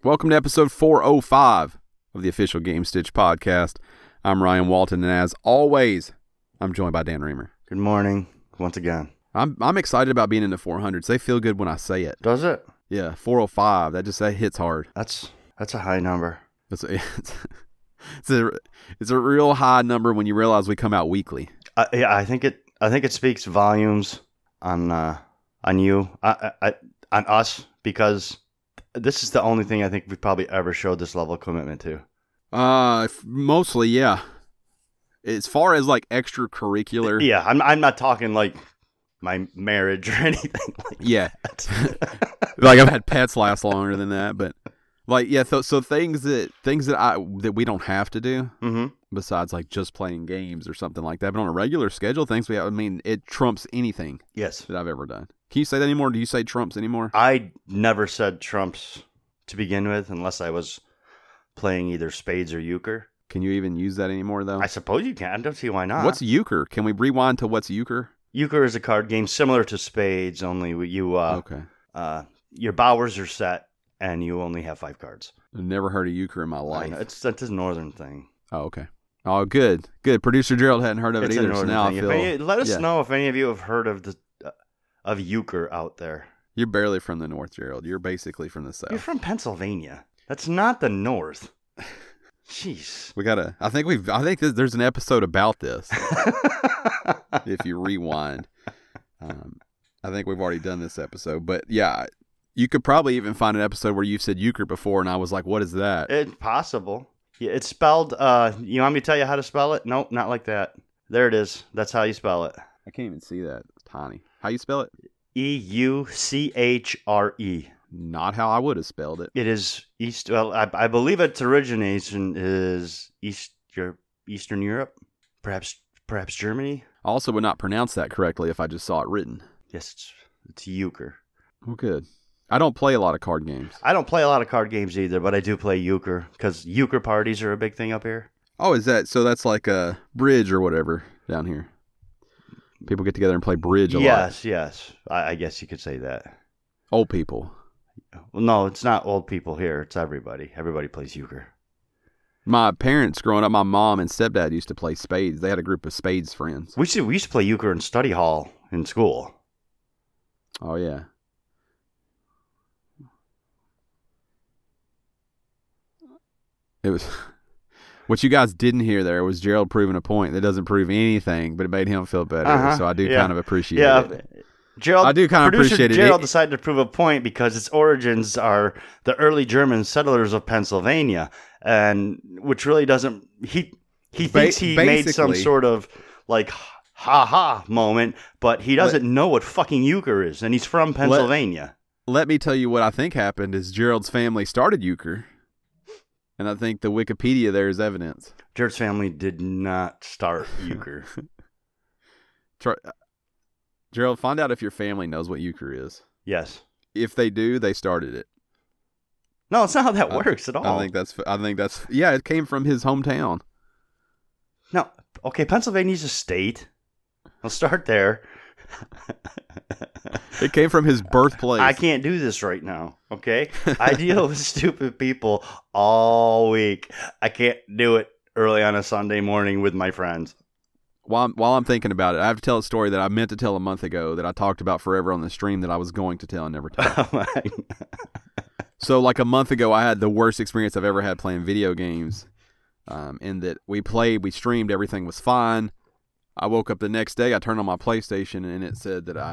Welcome to episode 405 of the official Game Stitch podcast. I'm Ryan Walton, and as always, I'm joined by Dan Reamer. Good morning, once again. I'm excited about being in the 400s. They feel good when I say it. Does it? Yeah, 405. That hits hard. That's a high number. It's a real high number when you realize we come out weekly. I think it speaks volumes on you, on us, because this is the only thing I think we've probably ever showed this level of commitment to. Mostly, yeah. As far as like extracurricular, yeah, I'm not talking like my marriage or anything like yeah. that. Like I've had pets last longer than that, but like yeah. So things that we don't have to do, besides like just playing games or something like that. But on a regular schedule, things we have. I mean, it trumps anything. Yes. That I've ever done. Can you say that anymore? Do you say trumps anymore? I never said trumps to begin with, unless I was playing either spades or euchre. Can you even use that anymore, though? I suppose you can. I don't see why not. What's euchre? Can we rewind to what's euchre? Euchre is a card game similar to spades, only you Okay. Your bowers are set, and you only have 5 cards. I've never heard of euchre in my life. It's a northern thing. Oh, okay. Oh, good. Producer Gerald hadn't heard of it It's either. a northern So now thing. Let us know if any of you have heard of euchre out there. You're barely from the north, Gerald. You're basically from the south. You're from Pennsylvania. That's not the north. Jeez. I think there's an episode about this. If you rewind, I think we've already done this episode, but yeah, you could probably even find an episode where you've said euchre before, and I was like, "What is that?" It's possible. Yeah, it's spelled. You want me to tell you how to spell it? Nope, not like that. There it is. That's how you spell it. I can't even see that. It's tiny. How you spell it? Euchre. Not how I would have spelled it. It is east. Well, I believe its origination is Eastern Europe, perhaps Germany. I also would not pronounce that correctly if I just saw it written. Yes, it's euchre. Well, good. I don't play a lot of card games. I don't play a lot of card games either, but I do play euchre because euchre parties are a big thing up here. Oh, is that so? That's like a bridge or whatever down here. People get together and play bridge a lot. Yes. I guess you could say that. Old people. Well, no, it's not old people here. It's everybody. Everybody plays euchre. My parents growing up, my mom and stepdad used to play spades. They had a group of spades friends. We used to play euchre in study hall in school. Oh, yeah. It was... What you guys didn't hear there was Gerald proving a point that doesn't prove anything, but it made him feel better. So I do kind of appreciate it. Gerald, I do kind of appreciate it. Gerald decided to prove a point because its origins are the early German settlers of Pennsylvania, and which really doesn't. He thinks he made some sort of like ha moment, but he doesn't know what fucking euchre is, and he's from Pennsylvania. Let me tell you what I think happened is Gerald's family started euchre. And I think the Wikipedia there is evidence. Gerald's family did not start euchre. Gerald, find out if your family knows what euchre is. Yes. If they do, they started it. No, it's not how that works at all. I think that's yeah, it came from his hometown. No, okay, Pennsylvania's a state. I'll start there. It came from his birthplace. I can't do this right now, okay? I deal with stupid people all week. I can't do it early on a Sunday morning with my friends. While I'm thinking about it, I have to tell a story that I meant to tell a month ago that I talked about forever on the stream that I was going to tell and never told. So like a month ago, I had the worst experience I've ever had playing video games. In that we streamed, everything was fine. I woke up the next day, I turned on my PlayStation, and it said that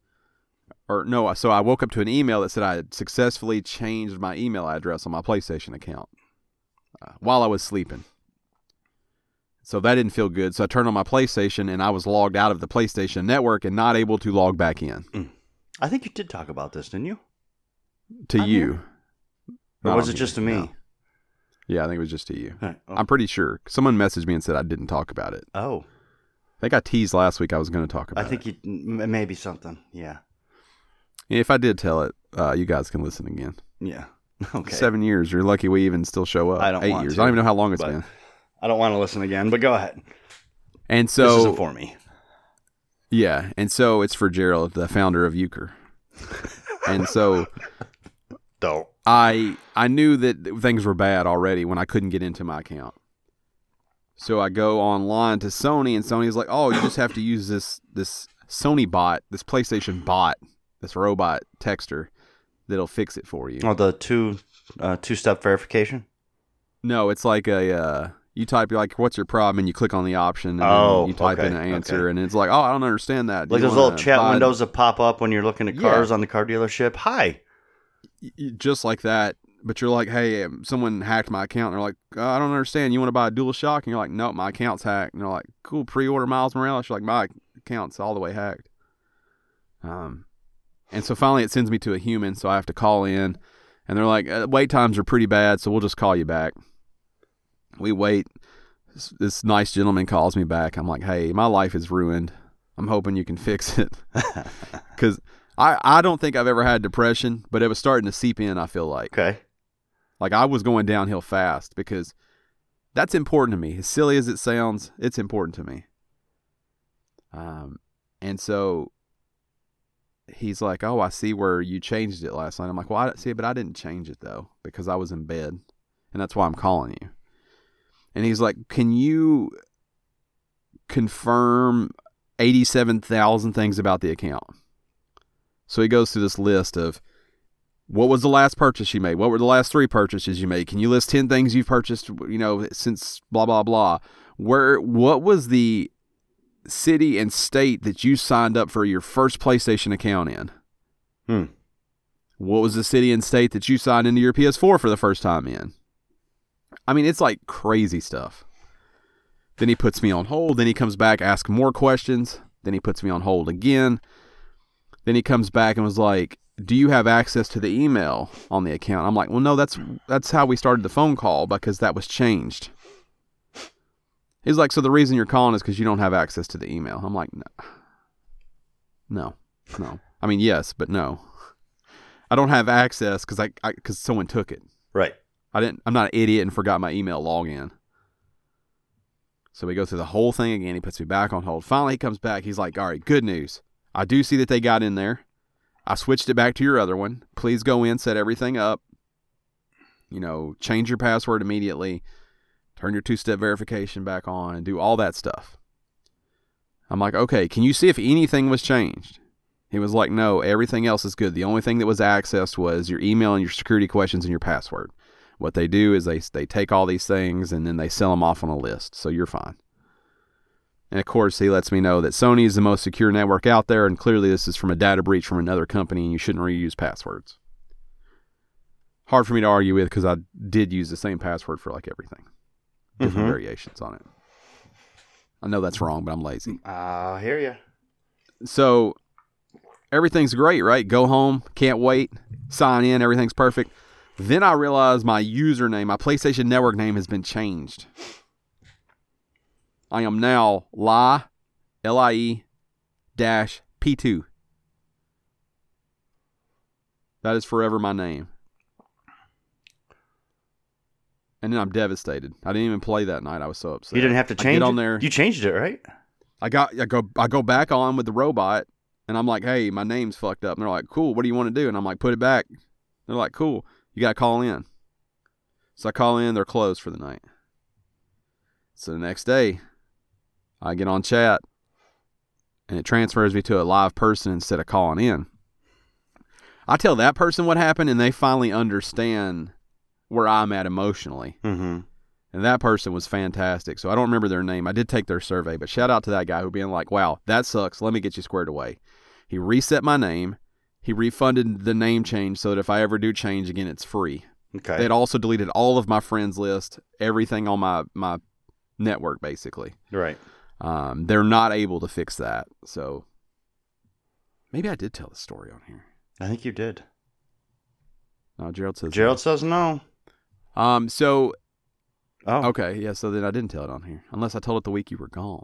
so I woke up to an email that said I had successfully changed my email address on my PlayStation account while I was sleeping. So that didn't feel good. So I turned on my PlayStation, and I was logged out of the PlayStation network and not able to log back in. I think you did talk about this, didn't you? To you. Or was it just to me? No. Yeah, I think it was just to you. Right. Oh. I'm pretty sure. Someone messaged me and said I didn't talk about it. Oh. I think I teased last week I was going to talk about it. I think maybe something, yeah. If I did tell it, you guys can listen again. Yeah. Okay. 7 years. You're lucky we even still show up. I don't 8 want years. to, I don't even know how long it's been. I don't want to listen again, but go ahead. And so this isn't for me. Yeah, and so it's for Gerald, the founder of euchre. And so Don't. I knew that things were bad already when I couldn't get into my account. So I go online to Sony, and Sony's like, "Oh, you just have to use this Sony bot, this PlayStation bot, this robot texter that'll fix it for you." Oh, the two-step verification? No, it's like you type like, "What's your problem?" and you click on the option, and then you type in an answer, and it's like, "Oh, I don't understand that." Like those little chat windows that pop up when you're looking at cars on the car dealership. Hi. Just like that. But you're like, "Hey, someone hacked my account." And they're like, "I don't understand. You want to buy a DualShock?" And you're like, "No, my account's hacked." And they're like, "Cool, pre-order Miles Morales." You're like, "My account's all the way hacked." And so finally it sends me to a human, so I have to call in. And they're like, "Wait times are pretty bad, so we'll just call you back." We wait. This nice gentleman calls me back. I'm like, "Hey, my life is ruined. I'm hoping you can fix it." Because I don't think I've ever had depression, but it was starting to seep in, I feel like. Okay. Like I was going downhill fast because that's important to me. As silly as it sounds, it's important to me. And so he's like, "Oh, I see where you changed it last night." I'm like, "Well, I see, but I didn't change it though because I was in bed, and that's why I'm calling you." And he's like, "Can you confirm 87,000 things about the account?" So he goes through this list of what was the last purchase you made? What were the last 3 purchases you made? Can you list 10 things you've purchased, since blah, blah, blah? What was the city and state that you signed up for your first PlayStation account in? What was the city and state that you signed into your PS4 for the first time in? I mean, it's like crazy stuff. Then he puts me on hold. Then he comes back, asks more questions. Then he puts me on hold again. Then he comes back and was like, "Do you have access to the email on the account?" I'm like, "Well, no, that's how we started the phone call because that was changed." He's like, "So the reason you're calling is because you don't have access to the email." I'm like, No. I mean, yes, but no. I don't have access because someone took it. Right. I'm not an idiot and forgot my email login. So we go through the whole thing again. He puts me back on hold. Finally, he comes back. He's like, "All right, good news. I do see that they got in there. I switched it back to your other one. Please go in, set everything up. Change your password immediately. Turn your 2-step verification back on and do all that stuff." I'm like, "Okay, can you see if anything was changed?" He was like, "No, everything else is good. The only thing that was accessed was your email and your security questions and your password. What they do is they take all these things and then they sell them off on a list. So you're fine." And of course, he lets me know that Sony is the most secure network out there, and clearly this is from a data breach from another company, and you shouldn't reuse passwords. Hard for me to argue with because I did use the same password for like everything. Different variations on it. I know that's wrong, but I'm lazy. I hear you. So everything's great, right? Go home, can't wait, sign in, everything's perfect. Then I realize my username, my PlayStation Network name has been changed. I am now LIE-P2. That is forever my name. And then I'm devastated. I didn't even play that night. I was so upset. You didn't have to change it? On there. You changed it, right? I go back on with the robot, and I'm like, "Hey, my name's fucked up." And they're like, "Cool, what do you want to do?" And I'm like, "Put it back." They're like, "Cool, you got to call in." So I call in. They're closed for the night. So the next day, I get on chat, and it transfers me to a live person instead of calling in. I tell that person what happened, and they finally understand where I'm at emotionally. Mm-hmm. And that person was fantastic. So I don't remember their name. I did take their survey, but shout out to that guy who being like, "Wow, that sucks. Let me get you squared away." He reset my name. He refunded the name change so that if I ever do change again, it's free. Okay. They had also deleted all of my friends list, everything on my network, basically. Right. They're not able to fix that. So maybe I did tell the story on here. I think you did. No, Gerald says no. So, oh, okay, yeah. So then I didn't tell it on here, unless I told it the week you were gone.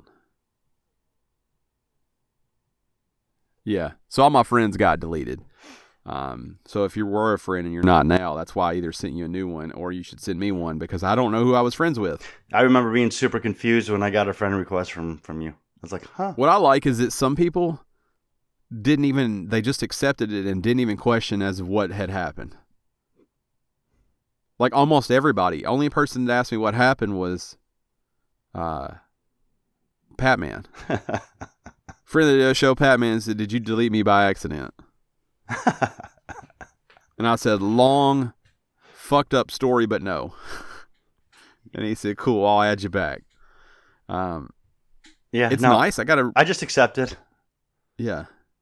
Yeah. So all my friends got deleted. So if you were a friend and you're not now, that's why I either sent you a new one or you should send me one because I don't know who I was friends with. I remember being super confused when I got a friend request from you. I was like, huh. What I like is that some people they just accepted it and didn't even question as of what had happened. Like almost everybody. Only person that asked me what happened was Patman. Friend of the show, Patman, said, "Did you delete me by accident?" And I said, "Long, fucked up story, but no." And he said, "Cool, I'll add you back." Yeah, it's nice. I just accept it. Yeah.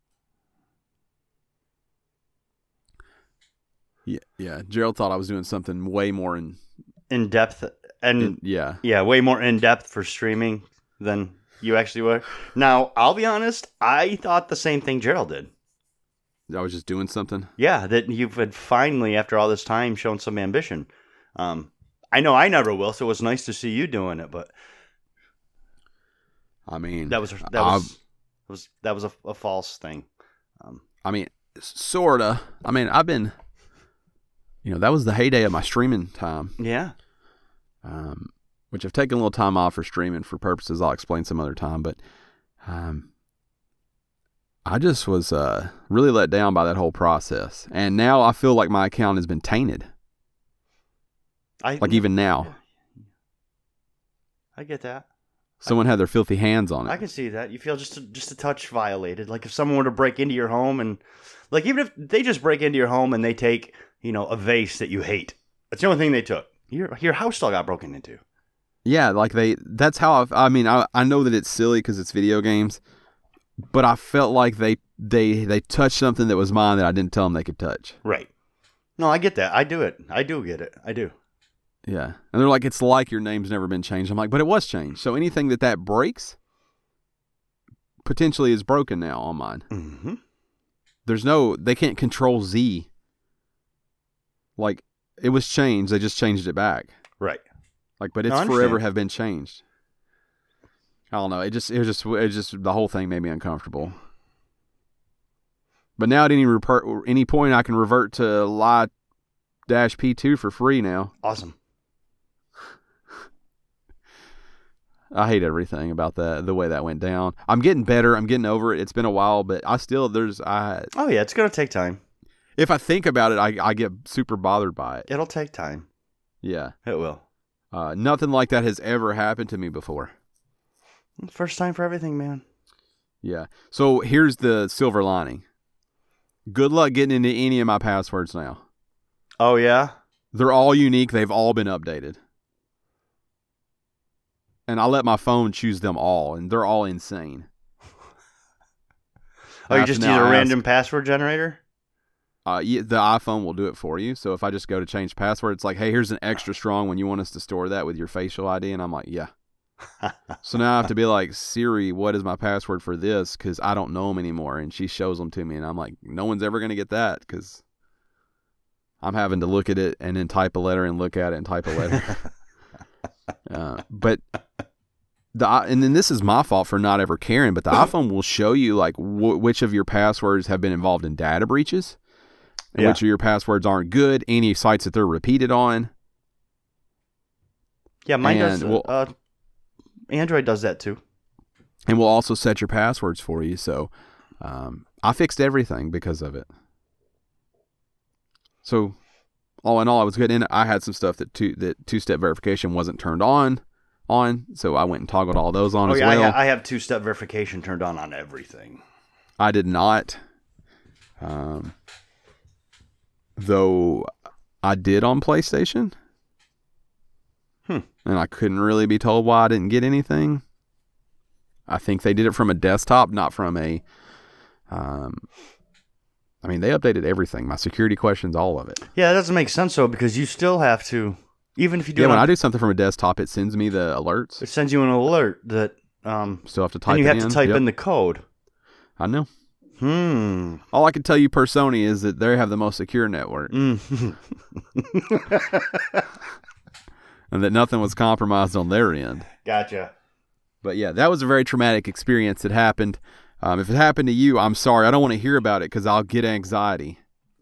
Yeah. Gerald thought I was doing something way more in depth, and way more in depth for streaming than you actually were. Now, I'll be honest, I thought the same thing Gerald did. I was just doing something? Yeah, that you had finally, after all this time, shown some ambition. I know I never will, so it was nice to see you doing it, but I mean, that was a false thing. I mean, sorta. I mean, I've been, that was the heyday of my streaming time. Yeah. Which I've taken a little time off for streaming for purposes I'll explain some other time, but I just was really let down by that whole process, and now I feel like my account has been tainted. Even now. I get that. Someone had their filthy hands on it. I can see that. You feel just a touch violated. Like if someone were to break into your home and, like, even if they just break into your home and they take, a vase that you hate. That's the only thing they took. Your house still got broken into. Yeah, that's how I know that it's silly because it's video games, but I felt like they touched something that was mine that I didn't tell them they could touch. Right. No, I get that. I do it. I do get it. I do. Yeah. And they're like, it's like your name's never been changed. I'm like, but it was changed. So anything that breaks potentially is broken now on mine. Mm-hmm. They can't control Z. Like, it was changed. They just changed it back. Right. But it's forever have been changed. I don't know. It just the whole thing made me uncomfortable. But now at any point I can revert to Lie-P2 for free now. Awesome. I hate everything about that, the way that went down. I'm getting better. I'm getting over it. It's been a while, but I still, oh yeah, it's going to take time. If I think about it, I get super bothered by it. It'll take time. Yeah. It will. Nothing like that has ever happened to me before. First time for everything, man. Yeah. So here's the silver lining. Good luck getting into any of my passwords now. Oh, yeah? They're all unique. They've all been updated. And I let my phone choose them all, and they're all insane. Oh, you just use a random password generator? Yeah, the iPhone will do it for you. So if I just go to change password, it's like, hey, here's an extra strong one. You want us to store that with your facial ID? And I'm like, yeah. So now I have to be like, Siri, what is my password for this? Because I don't know them anymore. And she shows them to me. And I'm like, no one's ever going to get that because I'm having to look at it and then type a letter and look at it and type a letter. But and then this is my fault for not ever caring, but the iPhone will show you like which of your passwords have been involved in data breaches and which of your passwords aren't good, any sites that they're repeated on. Yeah, mine does. Android does that too. And we'll also set your passwords for you. So I fixed everything because of it. So all in all, I was good. And I had some stuff that two-step verification wasn't turned on. So I went and toggled all those on as well. I have two-step verification turned on everything. I did not. Though I did on PlayStation. And I couldn't really be told why I didn't get anything. I think they did it from a desktop, not from a... they updated everything. My security questions, all of it. Yeah, that doesn't make sense, though, because you still have to... Even if you do... Yeah, when I do something from a desktop, it sends me the alerts. It sends you an alert that... still have to type it in. And you have to type in the code. I know. All I can tell you, per Sony, is that they have the most secure network. And that nothing was compromised on their end. Gotcha. But yeah, that was a very traumatic experience that happened. If it happened to you, I'm sorry. I don't want to hear about it because I'll get anxiety.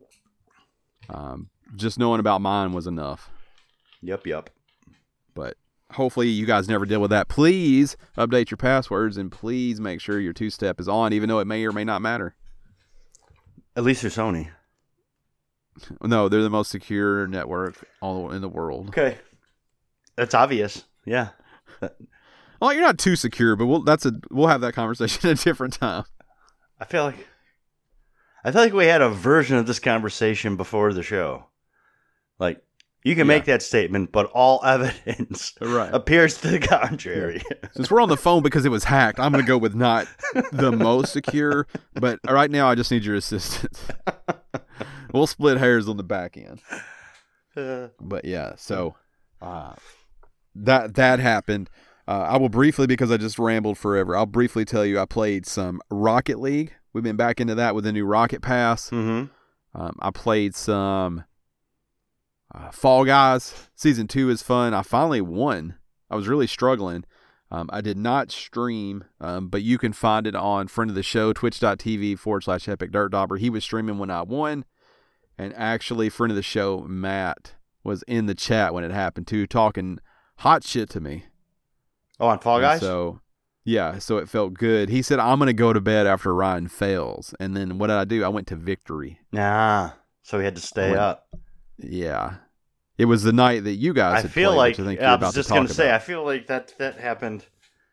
Just knowing about mine was enough. Yep. But hopefully you guys never deal with that. Please update your passwords and please make sure your two-step is on, even though it may or may not matter. At least for Sony. No, they're the most secure network all in the world. Okay, that's obvious. Yeah. Well, you're not too secure, but we'll have that conversation at a different time. I feel like we had a version of this conversation before the show. Like, you can make that statement, but all evidence appears to the contrary. Since we're on the phone because it was hacked, I'm going to go with not the most secure, but right now I just need your assistance. We'll split hairs on the back end. But yeah, so that happened. I will briefly, because I just rambled forever, I'll briefly tell you I played some Rocket League. We've been back into that with the new Rocket Pass. Mm-hmm. I played some Fall Guys. Season 2 is fun. I finally won. I was really struggling. I did not stream, but you can find it on friend of the show, twitch.tv/epicdirtdobber. He was streaming when I won. And actually, friend of the show, Matt, was in the chat when it happened too, talking hot shit to me. Oh, on Fall Guys? So it felt good. He said, I'm going to go to bed after Ryan fails. And then what did I do? I went to victory. So he had to stay up. Yeah. It was the night that you guys had played, which I think you're about to talk about. I was just going to say, I feel like that happened.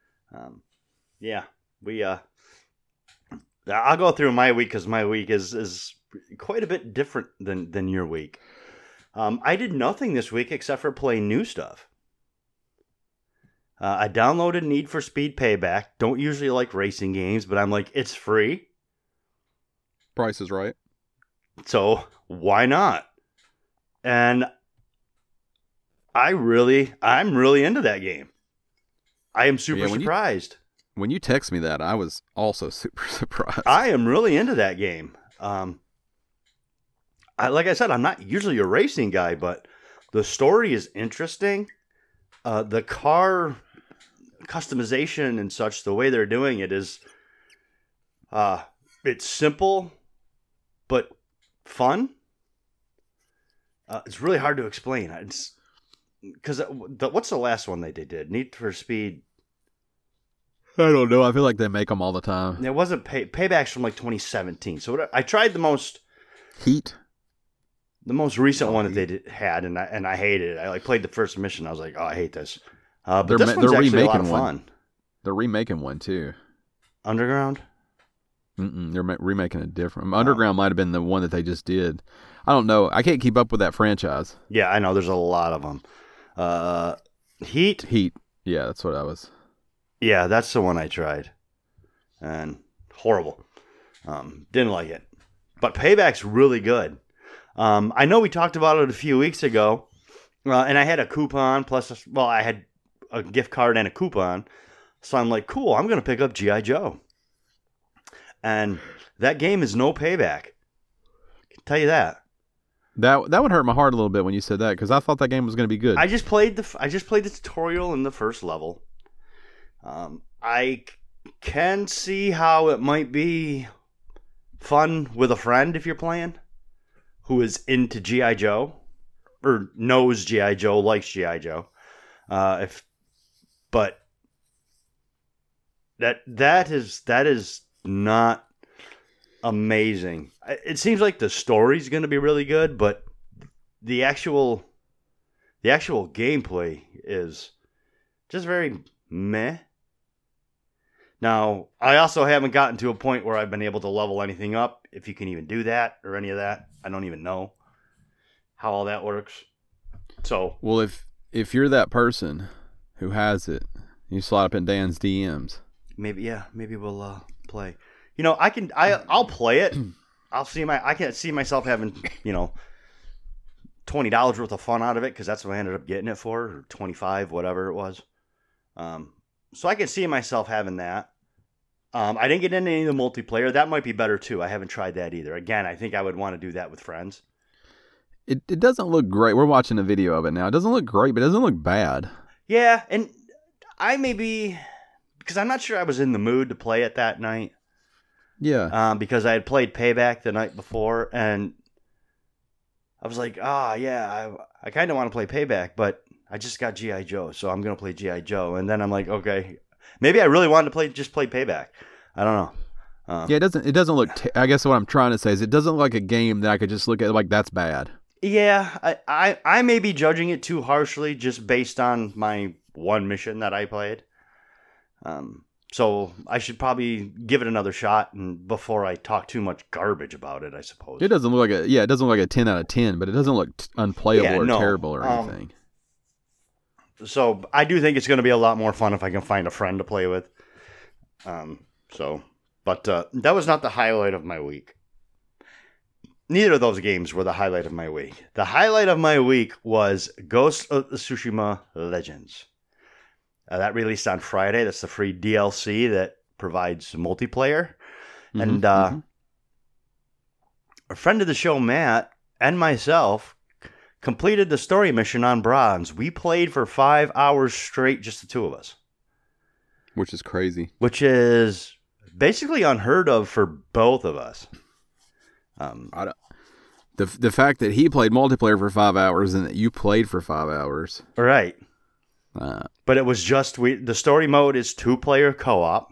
I'll go through my week because my week is quite a bit different than your week. I did nothing this week except for play new stuff. I downloaded Need for Speed Payback. Don't usually like racing games, but I'm like, it's free. Price is right. So why not? And I'm really into that game. I am super surprised. When you text me that, I was also super surprised. I am really into that game. Like I said, I'm not usually a racing guy, but the story is interesting. The car customization and such, the way they're doing it is, it's simple, but fun. It's really hard to explain. It's because what's the last one they did? Need for Speed. I don't know. I feel like they make them all the time. It wasn't Payback's from like 2017. So I tried the most Heat. The most recent one that they had, and I hated it. I played the first mission. I was like, oh, I hate this. But this one's actually a lot of fun. They're remaking one too. Underground? They're remaking a different. Underground might have been the one that they just did. I don't know. I can't keep up with that franchise. Yeah, I know. There's a lot of them. Heat? Heat. Yeah, that's what I was. Yeah, that's the one I tried. And horrible. Didn't like it. But Payback's really good. I know we talked about it a few weeks ago. And I had a coupon plus, I had a gift card and a coupon. So I'm like, cool, I'm going to pick up G.I. Joe. And that game is no Payback. I can tell you that. That would hurt my heart a little bit when you said that, because I thought that game was going to be good. I just played the tutorial in the first level. I can see how it might be fun with a friend if you're playing who is into G.I. Joe or knows G.I. Joe, likes G.I. Joe. But that is not amazing. It seems like the story's going to be really good, but the actual gameplay is just very meh. Now, I also haven't gotten to a point where I've been able to level anything up, if you can even do that or any of that. I don't even know how all that works. So, well, if you're that person who has it, you slide up in Dan's DMs. Maybe we'll play. I'll play it. I can't see myself having, $20 worth of fun out of it, because that's what I ended up getting it for, or $25, whatever it was. So I can see myself having that. I didn't get into any of the multiplayer. That might be better too. I haven't tried that either. Again, I think I would want to do that with friends. It doesn't look great. We're watching a video of it now. It doesn't look great, but it doesn't look bad. Yeah, and I may be, because I'm not sure I was in the mood to play it that night. Yeah. Because I had played Payback the night before, and I was like, I kind of want to play Payback, but I just got G.I. Joe, so I'm going to play G.I. Joe. And then I'm like, okay, maybe I really wanted to play Payback. I don't Yeah, it doesn't look. I guess what I'm trying to say is it doesn't look like a game that I could just look at like that's bad. Yeah, I may be judging it too harshly just based on my one mission that I played. So I should probably give it another shot and before I talk too much garbage about it, I suppose. It doesn't look like it doesn't look like a 10 out of 10, but it doesn't look unplayable or terrible or anything. So I do think it's going to be a lot more fun if I can find a friend to play with. But that was not the highlight of my week. Neither of those games were the highlight of my week. The highlight of my week was Ghost of Tsushima Legends. That released on Friday. That's the free DLC that provides multiplayer. Mm-hmm, and a friend of the show, Matt, and myself completed the story mission on Bronze. We played for 5 hours straight, just the two of us. Which is crazy. Which is basically unheard of for both of us. The fact that he played multiplayer for 5 hours and that you played for 5 hours. Right. But it was just, the story mode is 2-player co-op.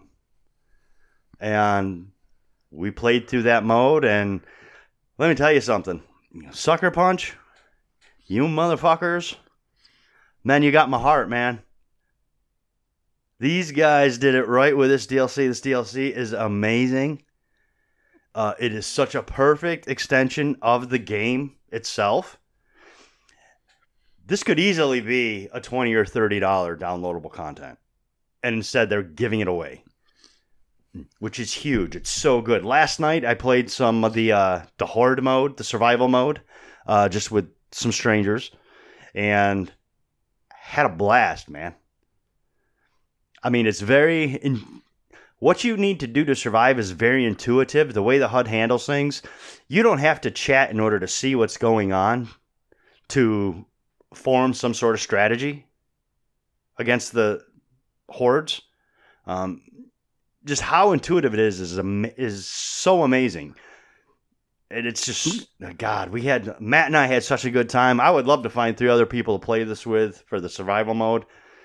And we played through that mode, and let me tell you something. Sucker Punch, you motherfuckers, man, you got my heart, man. These guys did it right with this DLC. This DLC is amazing. It is such a perfect extension of the game itself. This could easily be a $20 or $30 downloadable content. And instead, they're giving it away. Which is huge. It's so good. Last night, I played some of the Horde mode, the survival mode, just with some strangers. And had a blast, man. I mean, it's what you need to do to survive is very intuitive. The way the HUD handles things, you don't have to chat in order to see what's going on to form some sort of strategy against the hordes. Just how intuitive it is so amazing. And it's just, God, Matt and I had such a good time. I would love to find 3 other people to play this with for the survival mode.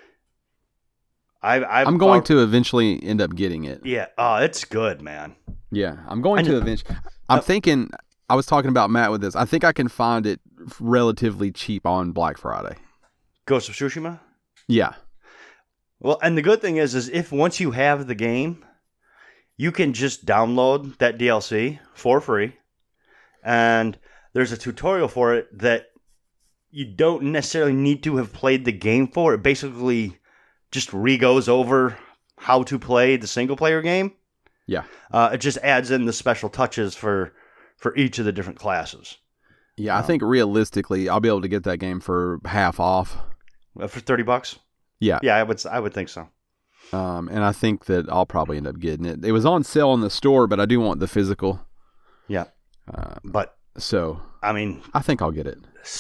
I'm going to eventually end up getting it. Yeah. Oh, it's good, man. Yeah, I'm going to eventually. I'm thinking, I was talking about Matt with this. I think I can find it relatively cheap on Black Friday. Ghost of Tsushima? Yeah. Well, and the good thing is if once you have the game, you can just download that DLC for free. And there's a tutorial for it that you don't necessarily need to have played the game for. It basically just re-goes over how to play the single-player game. Yeah. It just adds in the special touches for each of the different classes. Yeah, I think realistically, I'll be able to get that game for half off. For $30? Yeah. Yeah, I would think so. And I think that I'll probably end up getting it. It was on sale in the store, but I do want the physical. Yeah. So, I mean, I think I'll get it.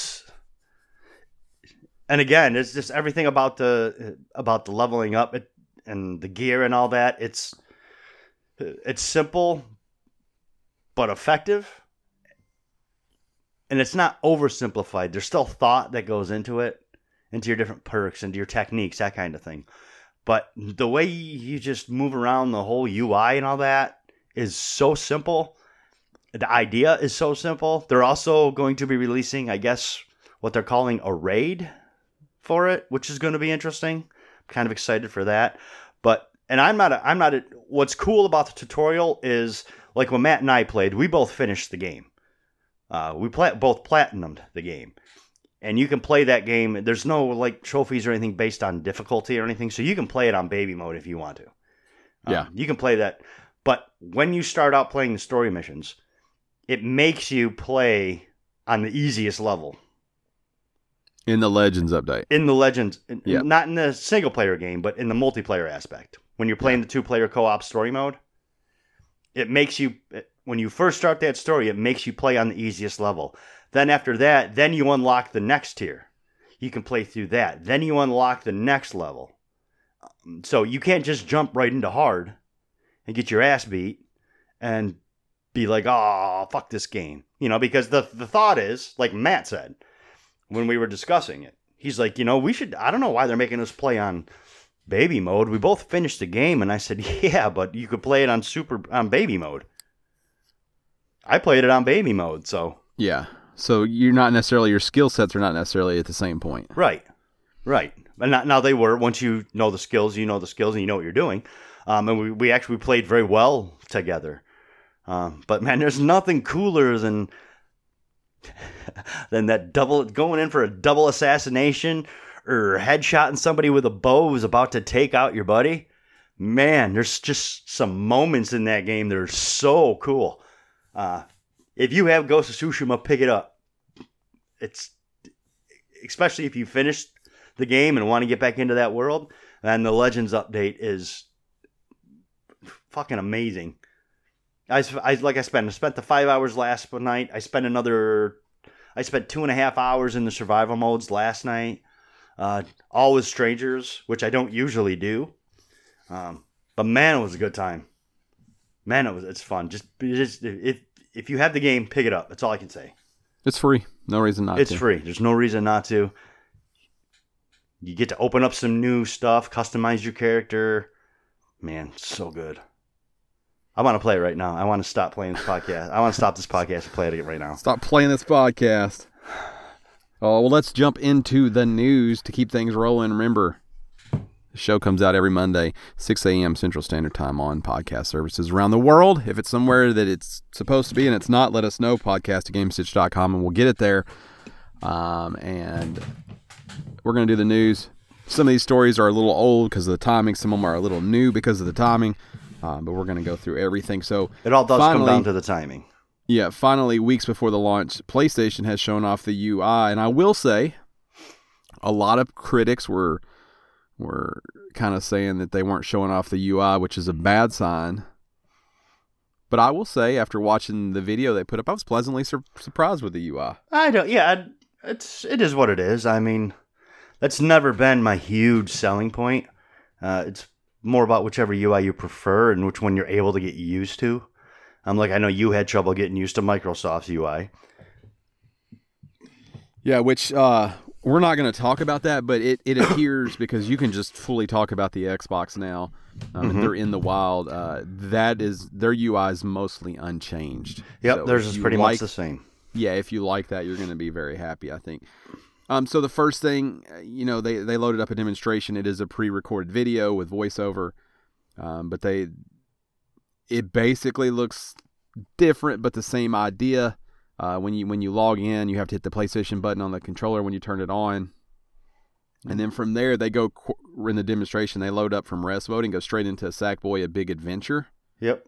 And again, it's just everything about the leveling up and the gear and all that. It's simple, but effective. And it's not oversimplified. There's still thought that goes into it, into your different perks, into your techniques, that kind of thing. But the way you just move around the whole UI and all that is so simple. The idea is so simple. They're also going to be releasing, I guess, what they're calling a raid for it, which is going to be interesting. I'm kind of excited for that. What's cool about the tutorial is, like when Matt and I played, we both finished the game. We both platinumed the game. And you can play that game. There's no like trophies or anything based on difficulty or anything. So you can play it on baby mode if you want to. Yeah. You can play that. But when you start out playing the story missions, it makes you play on the easiest level. In the Legends update. In the Legends. Yeah. Not in the single player game, but in the multiplayer aspect. When you're playing the 2-player co-op story mode, it makes you, when you first start that story, it makes you play on the easiest level. Then after that, then you unlock the next tier. You can play through that. Then you unlock the next level. So you can't just jump right into hard and get your ass beat and be like, oh, fuck this game. Because the thought is, like Matt said when we were discussing it, he's like, I don't know why they're making us play on baby mode. We both finished the game, and I said, yeah, but you could play it on baby mode. I played it on baby mode, so. Yeah. So your skill sets are not necessarily at the same point. Right. But now they were. Once you know the skills, and you know what you're doing. And we actually played very well together. But man, there's nothing cooler than that going in for a double assassination or headshotting somebody with a bow who's about to take out your buddy. Man, there's just some moments in that game that are so cool. If you have Ghost of Tsushima, pick it up. It's especially if you finished the game and want to get back into that world. And the Legends update is fucking amazing. I spent the 5 hours last night. I spent 2.5 hours in the survival modes last night. All with strangers, which I don't usually do. But man, it was a good time. Man, it's fun. Just if you have the game, pick it up. That's all I can say. It's free. No reason not to. It's free. There's no reason not to. You get to open up some new stuff, customize your character. Man, so good. I want to play it right now. I want to stop playing this podcast. I want to stop this podcast and play it right now. Stop playing this podcast. Oh, well, let's jump into the news to keep things rolling. Remember, the show comes out every Monday, 6 a.m. Central Standard Time on podcast services around the world. If it's somewhere that it's supposed to be and it's not, let us know, podcast@gamestitch.com, and we'll get it there. And we're going to do the news. Some of these stories are a little old because of the timing. Some of them are a little new because of the timing. But we're going to go through everything. So it all does come down to the timing. Yeah, finally, weeks before the launch, PlayStation has shown off the UI. And I will say, a lot of critics were kind of saying that they weren't showing off the UI, which is a bad sign. But I will say, after watching the video they put up, I was pleasantly surprised with the UI. It is what it is. I mean, that's never been my huge selling point. It's more about whichever UI you prefer and which one you're able to get used to. I know you had trouble getting used to Microsoft's UI. Yeah, which we're not going to talk about that, but it appears, because you can just fully talk about the Xbox now, and they're in the wild. Their UI is mostly unchanged. Yep, so theirs is pretty much the same. Yeah, if you like that, you're going to be very happy, I think. So the first thing, they loaded up a demonstration. It is a pre-recorded video with voiceover, but it basically looks different, but the same idea. When you log in, you have to hit the PlayStation button on the controller when you turn it on, and then from there they go in the demonstration. They load up from rest mode and go straight into Sackboy: A Big Adventure. Yep.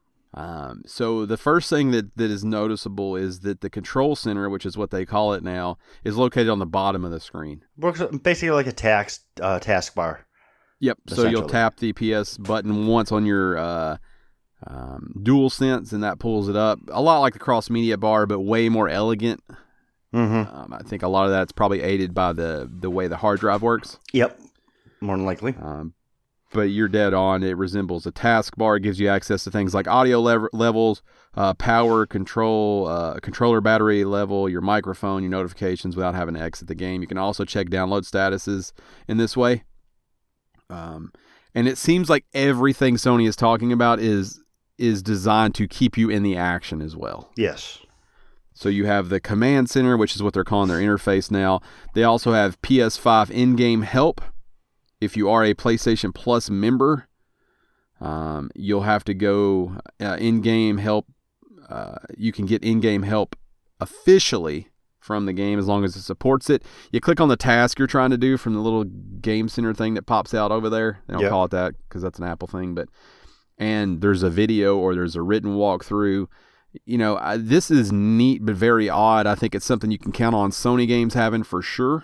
So the first thing that is noticeable is that the control center, which is what they call it now, is located on the bottom of the screen. Works basically like a taskbar. Yep. So you'll tap the PS button once on your DualSense, and that pulls it up. A lot like the cross media bar, but way more elegant. Mm-hmm. I think a lot of that's probably aided by the way the hard drive works. Yep. More than likely. But you're dead on. It resembles a taskbar. It gives you access to things like audio levels, power control, controller battery level, your microphone, your notifications without having to exit the game. You can also check download statuses in this way. And it seems like everything Sony is talking about is designed to keep you in the action as well. Yes. So you have the command center, which is what they're calling their interface now. They also have PS5 in-game help. If you are a PlayStation Plus member, you'll have to go in-game help. You can get in-game help officially from the game as long as it supports it. You click on the task you're trying to do from the little Game Center thing that pops out over there. They don't call it that because that's an Apple thing, and there's a video or there's a written walkthrough. This is neat but very odd. I think it's something you can count on Sony games having for sure.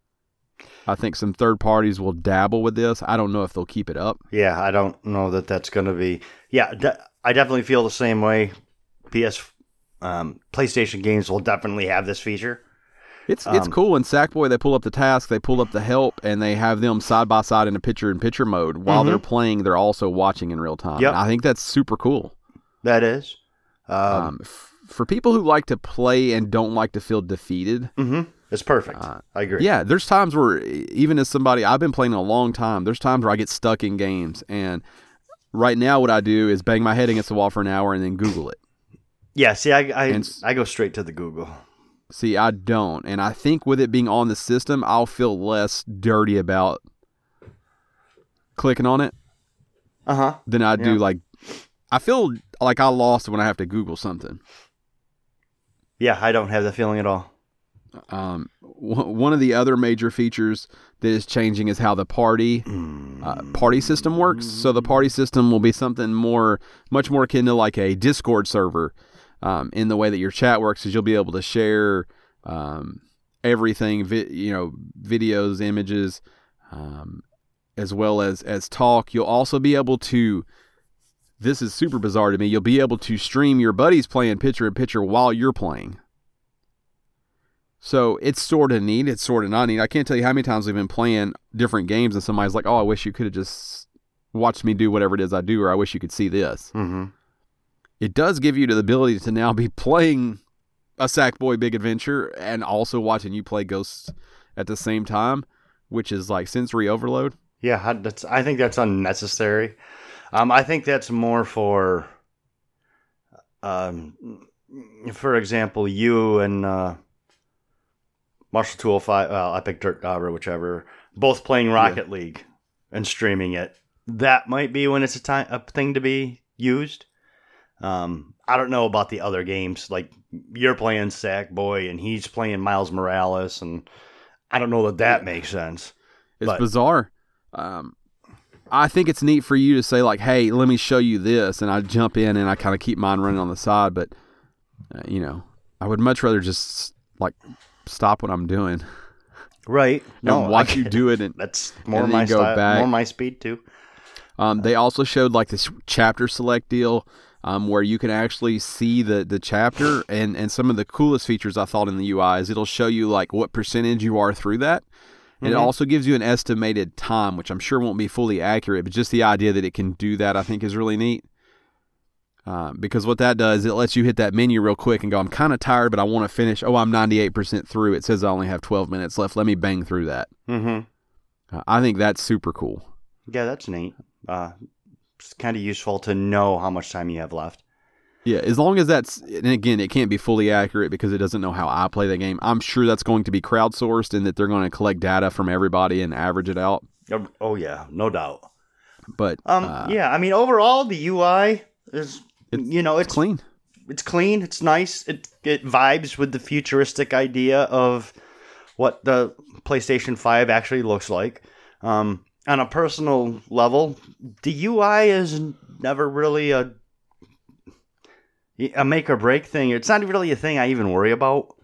I think some third parties will dabble with this. I don't know if they'll keep it up. Yeah, I don't know that that's going to be... Yeah, I definitely feel the same way. PlayStation games will definitely have this feature. It's cool. In Sackboy, they pull up the task, they pull up the help, and they have them side by side in a picture-in-picture mode. While they're playing, they're also watching in real time. Yep. I think that's super cool. That is. For people who like to play and don't like to feel defeated... It's perfect. I agree. Yeah, there's times where, even as somebody, I've been playing a long time, there's times where I get stuck in games. And right now what I do is bang my head against the wall for an hour and then Google it. Yeah, see, I go straight to the Google. See, I don't. And I think with it being on the system, I'll feel less dirty about clicking on it than I do. Like, I feel like I lost when I have to Google something. Yeah, I don't have that feeling at all. One of the other major features that is changing is how the party system works. So the party system will be something much more akin to like a Discord server. In the way that your chat works, is you'll be able to share everything, videos, images, as well as talk. You'll also be able to, this is super bizarre to me, you'll be able to stream your buddies playing picture-in-picture while you're playing. So it's sort of neat, it's sort of not neat. I can't tell you how many times we've been playing different games and somebody's like, oh, I wish you could have just watched me do whatever it is I do, or I wish you could see this. Mm-hmm. It does give you the ability to now be playing a Sackboy Big Adventure and also watching you play Ghosts at the same time, which is like sensory overload. Yeah, I think that's unnecessary. I think that's more for example, you and Marshall 205, Epic Dirt Dauber, whichever, both playing Rocket League and streaming it. That might be when it's a thing to be used. I don't know about the other games. Like, you're playing Sackboy and he's playing Miles Morales, and I don't know that makes sense. It's bizarre. I think it's neat for you to say, like, hey, let me show you this, and I jump in and I kind of keep mine running on the side, but, I would much rather just, like, stop what I'm doing. Right. And watch you do it. And that's more my style, more my speed, too. They also showed, like, this chapter select deal, where you can actually see the chapter, and some of the coolest features I thought in the UI is it'll show you like what percentage you are through that. And it also gives you an estimated time, which I'm sure won't be fully accurate, but just the idea that it can do that I think is really neat. Because what that does, it lets you hit that menu real quick and go, I'm kind of tired, but I want to finish. Oh, I'm 98% through. It says I only have 12 minutes left. Let me bang through that. Mm-hmm. I think that's super cool. Yeah, that's neat. It's kind of useful to know how much time you have left. Yeah, as long as that's, and again, it can't be fully accurate because it doesn't know how I play the game. I'm sure that's going to be crowdsourced and that they're going to collect data from everybody and average it out. Oh yeah, no doubt. But yeah, I mean, overall the UI is, it's clean. It's clean. It's nice. It vibes with the futuristic idea of what the PlayStation 5 actually looks like. On a personal level, the UI is never really a make or break thing. It's not really a thing I even worry about.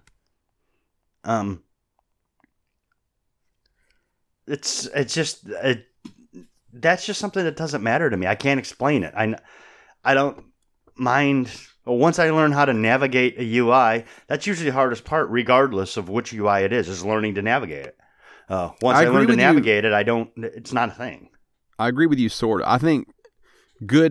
It's just that's just something that doesn't matter to me. I can't explain it. I don't mind. Once I learn how to navigate a UI, that's usually the hardest part, regardless of which UI it is learning to navigate it. Once I learn to navigate it, it's not a thing. I agree with you, sort of. I think good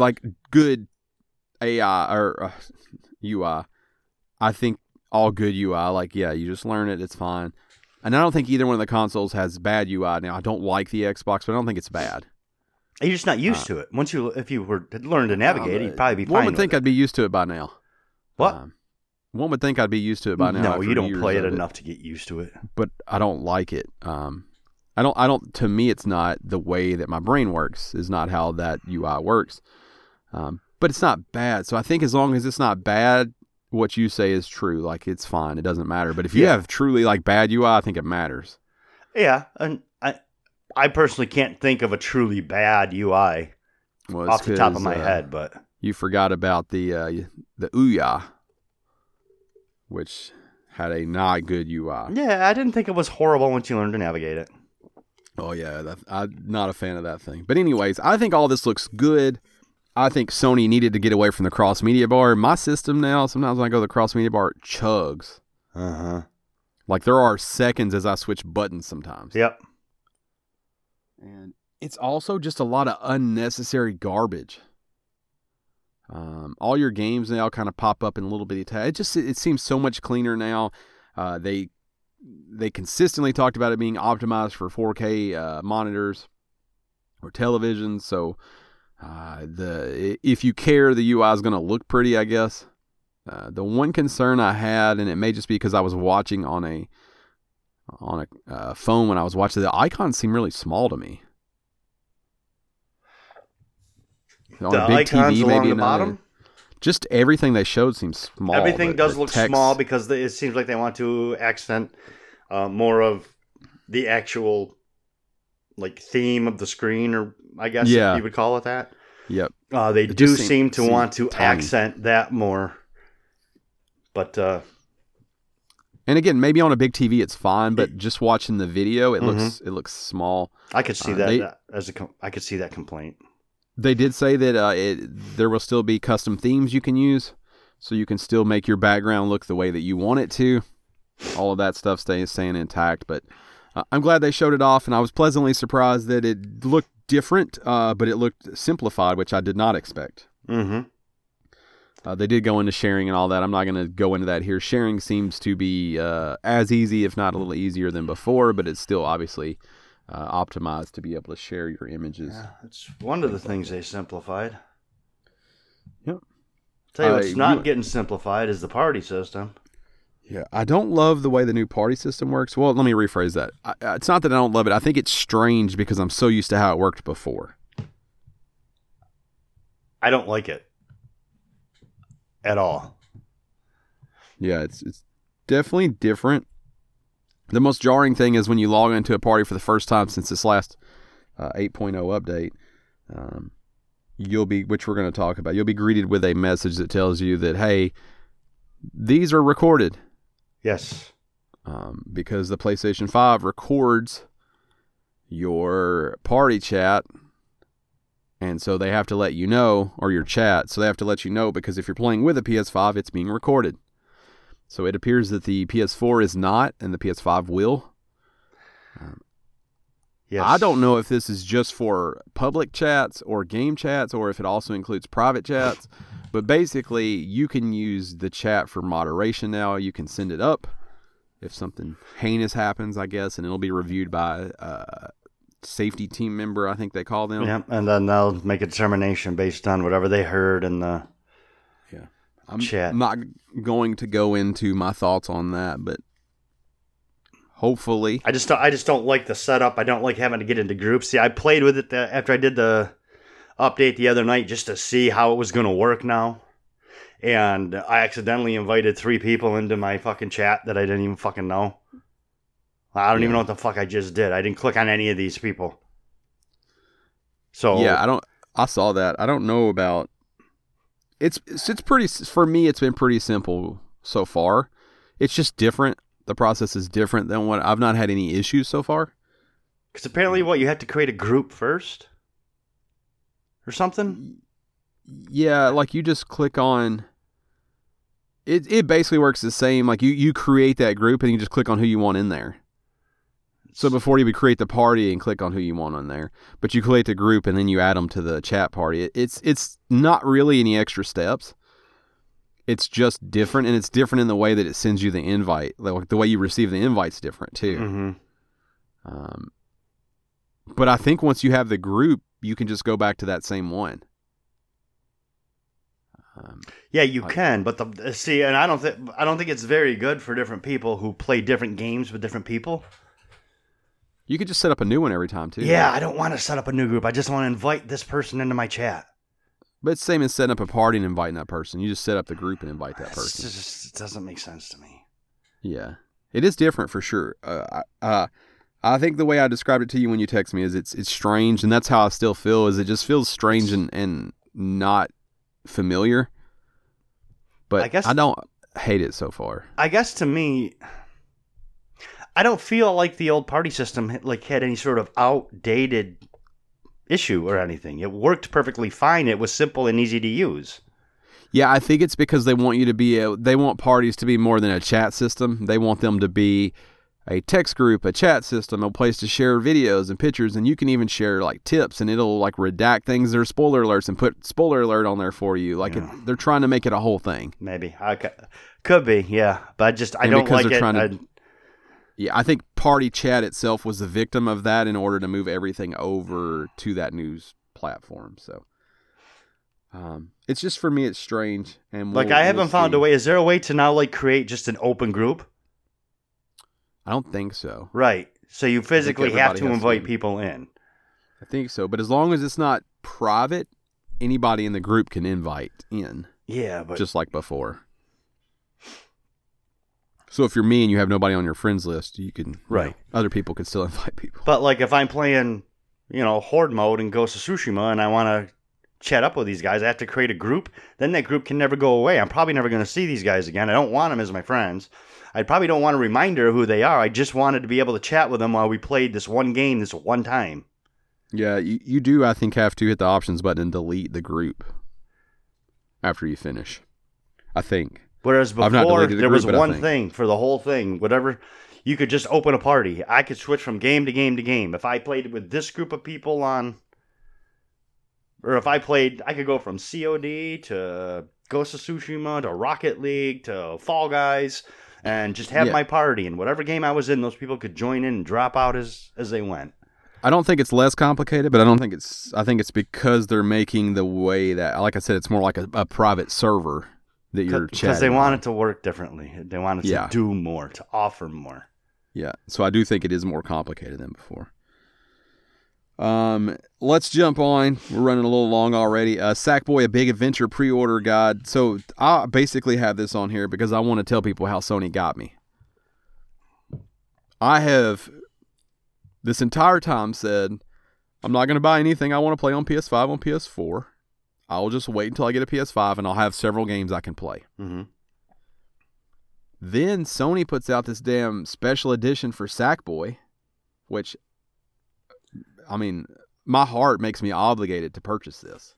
AI or UI, I think all good UI, like, yeah, you just learn it, it's fine. And I don't think either one of the consoles has bad UI. Now, I don't like the Xbox, but I don't think it's bad. You're just not used to it. If you were to learn to navigate it, you'd probably be fine. One would think I'd be used to it by now. What? One would think I'd be used to it by now. No, you don't play it enough to get used to it. But I don't like it. I don't. To me, it's not the way that my brain works. Is not how that UI works. But it's not bad. So I think as long as it's not bad, what you say is true. Like, it's fine. It doesn't matter. But if you have truly like bad UI, I think it matters. Yeah, and I personally can't think of a truly bad UI off the top of my head. But you forgot about the Ouya, which had a not good UI. Yeah, I didn't think it was horrible once you learned to navigate it. Oh, yeah. I'm not a fan of that thing. But anyways, I think all this looks good. I think Sony needed to get away from the cross-media bar. My system now, sometimes when I go to the cross-media bar, it chugs. Uh-huh. Like, there are seconds as I switch buttons sometimes. Yep. And it's also just a lot of unnecessary garbage. All your games now kind of pop up in little bitty tabs. It seems so much cleaner now. They they consistently talked about it being optimized for 4K monitors or televisions. So if you care, the UI is going to look pretty, I guess. The one concern I had, and it may just be because I was watching on a phone when I was watching, the icons seem really small to me. On the a big icons TV, along the bottom? Just everything they showed seems small. Everything does look small because it seems like they want to accent more of the actual like theme of the screen, or I guess if you would call it that. Yep. They do seem to want to accent that more. But and again, maybe on a big TV it's fine, but just watching the video, it looks small. I could see that I could see that complaint. They did say that there will still be custom themes you can use, so you can still make your background look the way that you want it to. All of that stuff staying intact, but I'm glad they showed it off, and I was pleasantly surprised that it looked different, but it looked simplified, which I did not expect. They did go into sharing and all that. I'm not going to go into that here. Sharing seems to be as easy, if not a little easier than before, but it's still obviously optimized to be able to share your images. Yeah, it's one of the things they simplified. Yep. Tell you what's not getting simplified is the party system. Yeah, I don't love the way the new party system works. Well, let me rephrase that. It's not that I don't love it. I think it's strange because I'm so used to how it worked before. I don't like it at all. Yeah, it's definitely different. The most jarring thing is when you log into a party for the first time since this last 8.0 update, which we're going to talk about, you'll be greeted with a message that tells you that, hey, these are recorded. Yes. Because the PlayStation 5 records your party chat, and so they have to let you know, or your chat, so they have to let you know, because if you're playing with a PS5, it's being recorded. So it appears that the PS4 is not, and the PS5 will. Yes. I don't know if this is just for public chats or game chats, or if it also includes private chats. But basically, you can use the chat for moderation now. You can send it up if something heinous happens, I guess, and it'll be reviewed by a safety team member, I think they call them. Yeah, and then they'll make a determination based on whatever they heard in the chat. I'm not going to go into my thoughts on that, but hopefully. I just don't like the setup. I don't like having to get into groups. See, I played with it after I did the update the other night just to see how it was going to work now. And I accidentally invited 3 people into my fucking chat that I didn't even fucking know. I don't even know what the fuck I just did. I didn't click on any of these people. So yeah, I saw that. I don't know about. It's pretty, for me, it's been pretty simple so far. It's just different. The process is different than what I've not had any issues so far. Because apparently, you have to create a group first? Or something? Yeah, like you just click on. It basically works the same. Like you create that group and you just click on who you want in there. So before you would create the party and click on who you want on there, but you create the group and then you add them to the chat party. It's not really any extra steps. It's just different, and it's different in the way that it sends you the invite. Like the way you receive the invite's different too. Mm-hmm. But I think once you have the group, you can just go back to that same one. Yeah, you can, but and I don't think it's very good for different people who play different games with different people. You could just set up a new one every time, too. Yeah, I don't want to set up a new group. I just want to invite this person into my chat. But it's the same as setting up a party and inviting that person. You just set up the group and invite that person. It doesn't make sense to me. Yeah. It is different for sure. I think the way I described it to you when you text me is it's strange, and that's how I still feel, is it just feels strange and not familiar. But I don't hate it so far. I guess to me, I don't feel like the old party system had any sort of outdated issue or anything. It worked perfectly fine. It was simple and easy to use. Yeah, I think it's because they want you to they want parties to be more than a chat system. They want them to be a text group, a chat system, a place to share videos and pictures, and you can even share like tips, and it'll like redact things that are spoiler alerts and put spoiler alert on there for you. Like they're trying to make it a whole thing. Maybe could be, yeah, but I don't like it. Yeah, I think Party Chat itself was the victim of that in order to move everything over to that news platform. So, it's just, for me, it's strange. And I haven't found a way. Is there a way to now create just an open group? I don't think so. Right. So you physically have to invite people in. I think so, but as long as it's not private, anybody in the group can invite in. Yeah, but just like before. So if you're me and you have nobody on your friends list, you can, other people can still invite people. But if I'm playing, Horde mode in Ghost of Tsushima and I want to chat up with these guys, I have to create a group. Then that group can never go away. I'm probably never going to see these guys again. I don't want them as my friends. I probably don't want a reminder of who they are. I just wanted to be able to chat with them while we played this one game, this one time. Yeah, you do, I think, have to hit the options button and delete the group after you finish. I think. Whereas before, there was one thing for the whole thing. Whatever, you could just open a party. I could switch from game to game to game. If I played with this group of people or if I could go from COD to Ghost of Tsushima to Rocket League to Fall Guys and just have my party. And whatever game I was in, those people could join in and drop out as they went. I don't think it's less complicated, but I think it's because they're making the way that, like I said, it's more like a private server that you're chatting. Because they want it to work differently. They want it to do more, to offer more. Yeah, so I do think it is more complicated than before. Let's jump on. We're running a little long already. Sackboy: A Big Adventure pre-order guide. So I basically have this on here because I want to tell people how Sony got me. I have this entire time said, I'm not going to buy anything I want to play on PS5, on PS4. I'll just wait until I get a PS5 and I'll have several games I can play. Mm-hmm. Then Sony puts out this damn special edition for Sackboy, which, I mean, my heart makes me obligated to purchase this.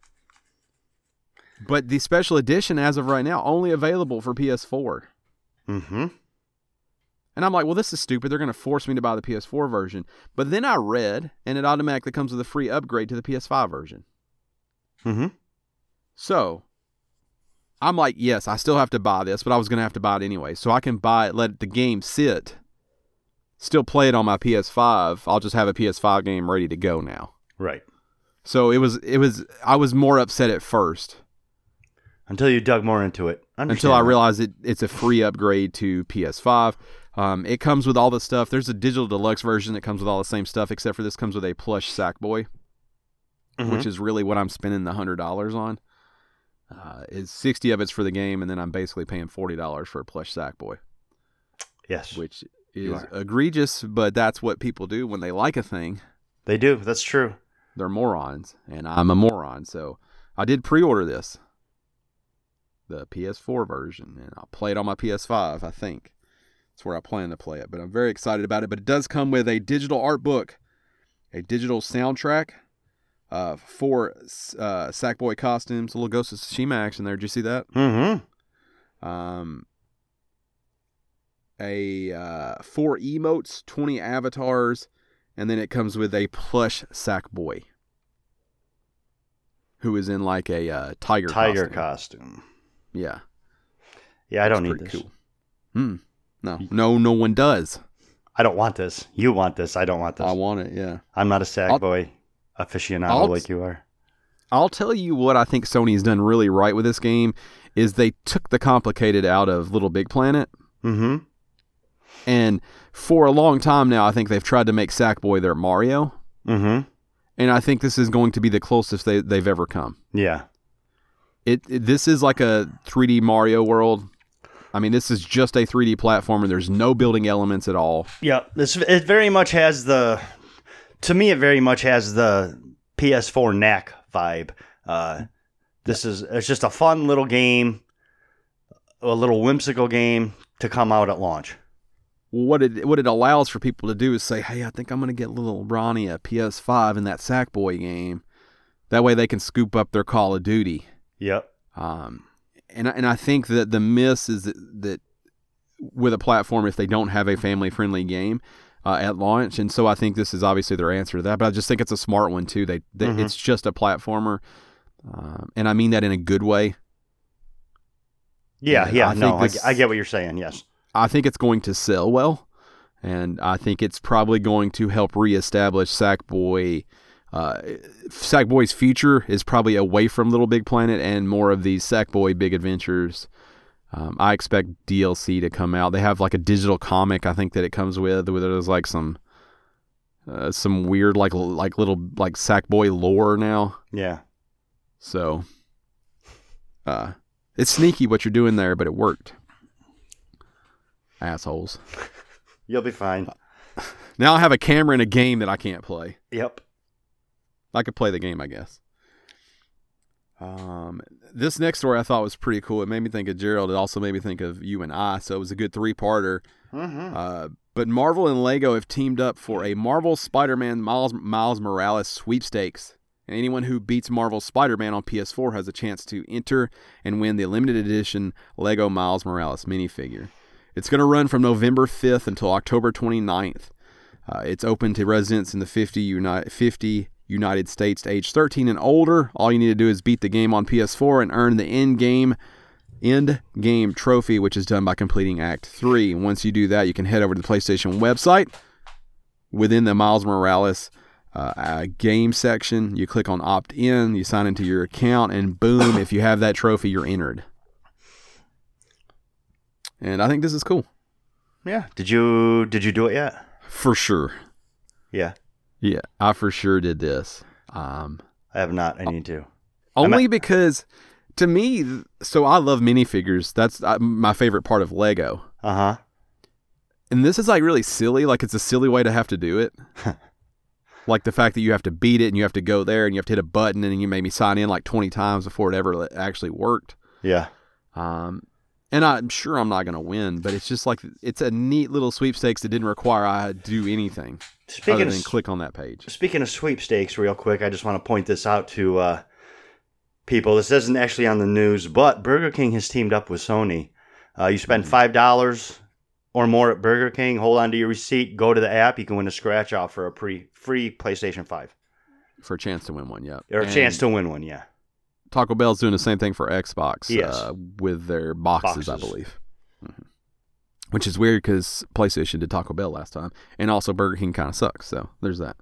But the special edition, as of right now, only available for PS4. Mm-hmm. And I'm like, well, this is stupid. They're going to force me to buy the PS4 version. But then I read, and it automatically comes with a free upgrade to the PS5 version. Mm-hmm. So, I'm like, yes, I still have to buy this, but I was going to have to buy it anyway. So I can buy it, let the game sit, still play it on my PS5. I'll just have a PS5 game ready to go now. Right. So I was more upset at first. Until you dug more into it. Until I realized it's a free upgrade to PS5. It comes with all the stuff. There's a digital deluxe version that comes with all the same stuff, except for this comes with a plush Sackboy, which is really what I'm spending the $100 on. Is 60 of it's for the game, and then I'm basically paying $40 for a plush Sackboy. Yes. Which is egregious, but that's what people do when they like a thing. They do. That's true. They're morons, and I'm a moron. So I did pre-order this, the PS4 version, and I'll play it on my PS5, I think. That's where I plan to play it, but I'm very excited about it. But it does come with a digital art book, a digital soundtrack, 4 Sackboy costumes, a little Ghost of Tsushima action there. Did you see that? Mm-hmm. 4 emotes, 20 avatars, and then it comes with a plush Sackboy, who is in like a tiger costume. Yeah. Yeah, I don't need this. Cool. No one does. I don't want this. You want this. I don't want this. I want it, yeah. I'm not a Sackboy aficionado like you are. I'll tell you what I think Sony's done really right with this game is they took the complicated out of Little Big Planet. Mm-hmm. And for a long time now, I think they've tried to make Sackboy their Mario. Mm-hmm. And I think this is going to be the closest they've ever come. Yeah. This is like a 3D Mario world. I mean, this is just a 3D platformer. There's no building elements at all. Yeah, it very much has to me, it very much has the PS4 knack vibe. It's just a fun little game, a little whimsical game to come out at launch. What it allows for people to do is say, hey, I think I'm going to get little Ronnie a PS5 in that Sackboy game. That way they can scoop up their Call of Duty. Yep. And I think that the miss is that with a platform, if they don't have a family-friendly game at launch, and so I think this is obviously their answer to that, but I just think it's a smart one, too. It's just a platformer, and I mean that in a good way. Yeah, I get what you're saying, yes. I think it's going to sell well. And I think it's probably going to help reestablish Sackboy. Sackboy's future is probably away from Little Big Planet and more of these Sackboy Big Adventures. I expect DLC to come out. They have like a digital comic, I think, that it comes with where there's like some weird like little like Sackboy lore now. Yeah. So it's sneaky what you're doing there, but it worked. Assholes. You'll be fine. Now I have a camera in a game that I can't play. Yep. I could play the game, I guess. This next story I thought was pretty cool. It made me think of Gerald. It also made me think of you and I. So it was a good 3-parter. Mm-hmm. But Marvel and Lego have teamed up for a Marvel Spider-Man Miles Morales sweepstakes. And anyone who beats Marvel's Spider-Man on PS4 has a chance to enter and win the limited edition Lego Miles Morales minifigure. It's going to run from November 5th until October 29th. It's open to residents in the 50 United States age 13 and older. All you need to do is beat the game on PS4 and earn the end game trophy, which is done by completing Act 3. Once you do that, you can head over to the PlayStation website. Within the Miles Morales game section, you click on opt-in, you sign into your account, and boom, if you have that trophy, you're entered. And I think this is cool. Yeah. Did you do it yet? For sure. Yeah. Yeah, I for sure did this. I have not. I need to. Only because, to me, so I love minifigures. That's my favorite part of Lego. Uh-huh. And this is like really silly. Like it's a silly way to have to do it. Like the fact that you have to beat it and you have to go there and you have to hit a button and you made me sign in like 20 times before it ever actually worked. Yeah. And I'm sure I'm not going to win, but it's just like, it's a neat little sweepstakes that didn't require I do anything other than click on that page. Speaking of sweepstakes, real quick, I just want to point this out to people. This isn't actually on the news, but Burger King has teamed up with Sony. You spend $5 or more at Burger King, hold on to your receipt, go to the app, you can win a scratch off for a free PlayStation 5. For a chance to win one, yeah. Or a chance to win one, yeah. Taco Bell's doing the same thing for Xbox yes. With their boxes, I believe. Mm-hmm. Which is weird because PlayStation did Taco Bell last time. And also Burger King kind of sucks, so there's that.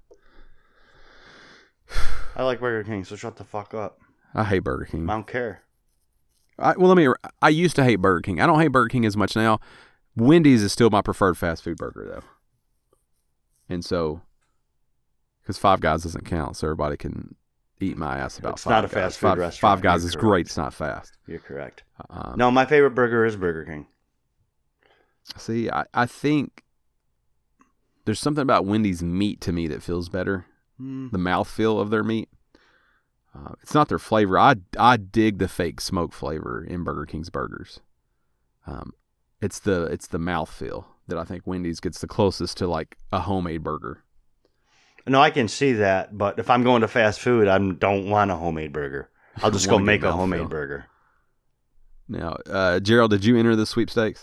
I like Burger King, so shut the fuck up. I hate Burger King. I don't care. I used to hate Burger King. I don't hate Burger King as much now. Wendy's is still my preferred fast food burger, though. And so, because Five Guys doesn't count, so everybody can eat my ass about it's Five Guys. It's not a fast food restaurant. Five Guys is great. It's not fast. You're correct. No, my favorite burger is Burger King. See, I think there's something about Wendy's meat to me that feels better. The mouthfeel of their meat. It's not their flavor. I dig the fake smoke flavor in Burger King's burgers. It's the mouthfeel that I think Wendy's gets the closest to like a homemade burger. No, I can see that, but if I'm going to fast food, I don't want a homemade burger. I'll just go make a homemade burger. Now, Gerald, did you enter the sweepstakes?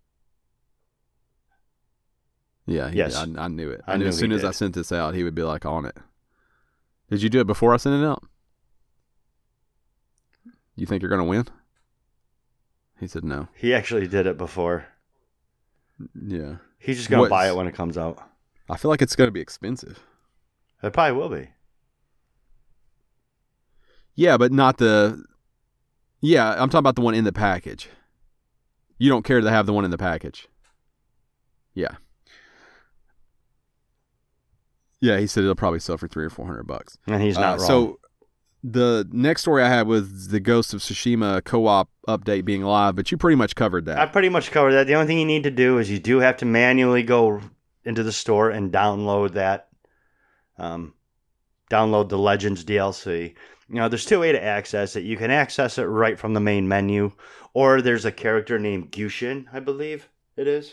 Yeah, yes. I knew it. I knew as soon as I sent this out, he would be like on it. Did you do it before I sent it out? You think you're going to win? He said no. He actually did it before. Yeah. He's just going to buy it when it comes out. I feel like it's going to be expensive. It probably will be. Yeah, but not the... Yeah, I'm talking about the one in the package. You don't care to have the one in the package. Yeah. Yeah, he said it'll probably sell for $300 or $400. And he's not wrong. So the next story I had was the Ghost of Tsushima co-op update being live, but you pretty much covered that. I pretty much covered that. The only thing you need to do is you do have to manually go into the store and download that. Download the Legends DLC. You know, there's two ways to access it. You can access it right from the main menu, or there's a character named Gyushin, I believe it is.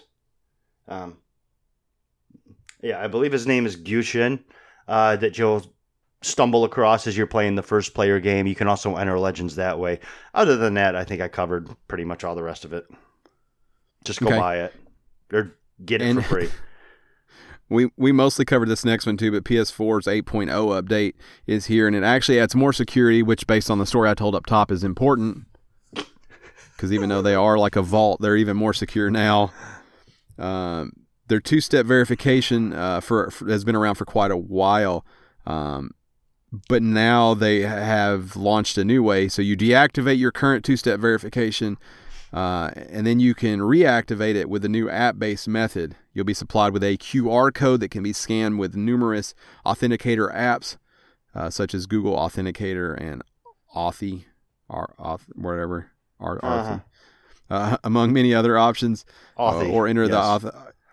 Yeah, I believe his name is Gyushin, that you'll stumble across as you're playing the first player game. You can also enter Legends that way. Other than that, I think I covered pretty much all the rest of it. Just go buy it or get it for free. We mostly covered this next one too, but PS4's 8.0 update is here, and it actually adds more security, which based on the story I told up top is important. Because even though they are like a vault, they're even more secure now. Their two-step verification has been around for quite a while, but now they have launched a new way. So you deactivate your current two-step verification, and then you can reactivate it with a new app-based method. You'll be supplied with a QR code that can be scanned with numerous authenticator apps, such as Google Authenticator and Authy, whatever, Authy, among many other options, or enter the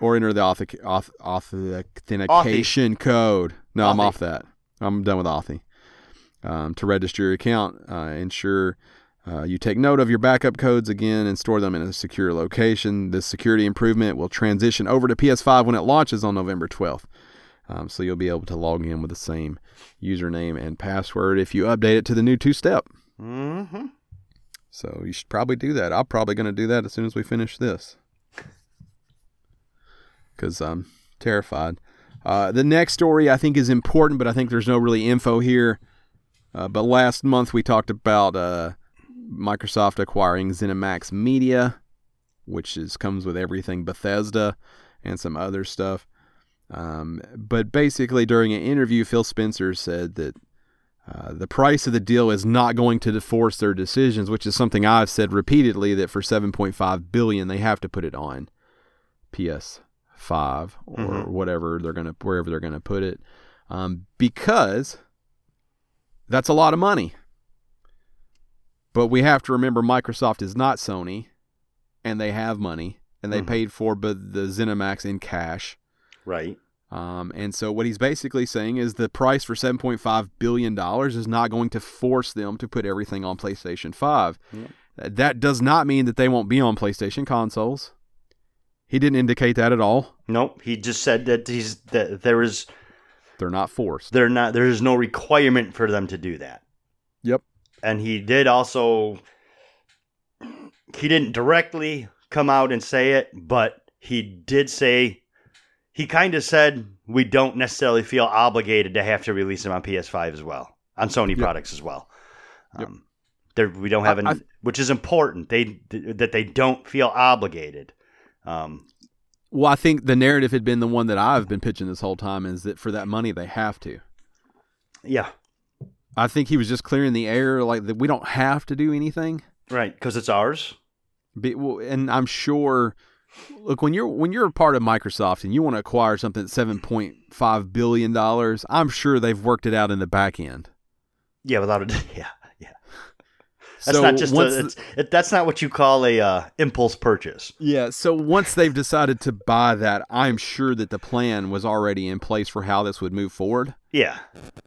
authentication code. No, Authy. I'm off that. I'm done with Authy. To register your account, ensure you take note of your backup codes again and store them in a secure location. This security improvement will transition over to PS5 when it launches on November 12th. So you'll be able to log in with the same username and password if you update it to the new two-step. Mm-hmm. So you should probably do that. I'm probably going to do that as soon as we finish this, because I'm terrified. The next story I think is important, but I think there's no really info here. But last month we talked about Microsoft acquiring ZeniMax Media, which comes with everything Bethesda and some other stuff. But basically, during an interview, Phil Spencer said that the price of the deal is not going to force their decisions, which is something I've said repeatedly, that for $7.5 billion they have to put it on PS5 or wherever they're going to put it, because that's a lot of money. But we have to remember Microsoft is not Sony, and they have money, and they paid for the ZeniMax in cash. Right. And so what he's basically saying is the price for $7.5 billion is not going to force them to put everything on PlayStation 5. Yeah. That does not mean that they won't be on PlayStation consoles. He didn't indicate that at all. Nope. He just said that they're not forced. There is no requirement for them to do that. Yep. And he didn't directly come out and say it, but he did say, he kind of said, we don't necessarily feel obligated to have to release them on PS5 as well, on Sony products as well. We don't have which is important. That they don't feel obligated. Well, I think the narrative had been the one that I've been pitching this whole time, is that for that money they have to. Yeah. I think he was just clearing the air, like that we don't have to do anything. Right, because it's ours. And I'm sure, look, when you're a part of Microsoft and you want to acquire something at $7.5 billion, I'm sure they've worked it out in the back end. Yeah, yeah. That's not just that's not what you call a impulse purchase. Yeah, so once they've decided to buy that, I'm sure that the plan was already in place for how this would move forward. Yeah.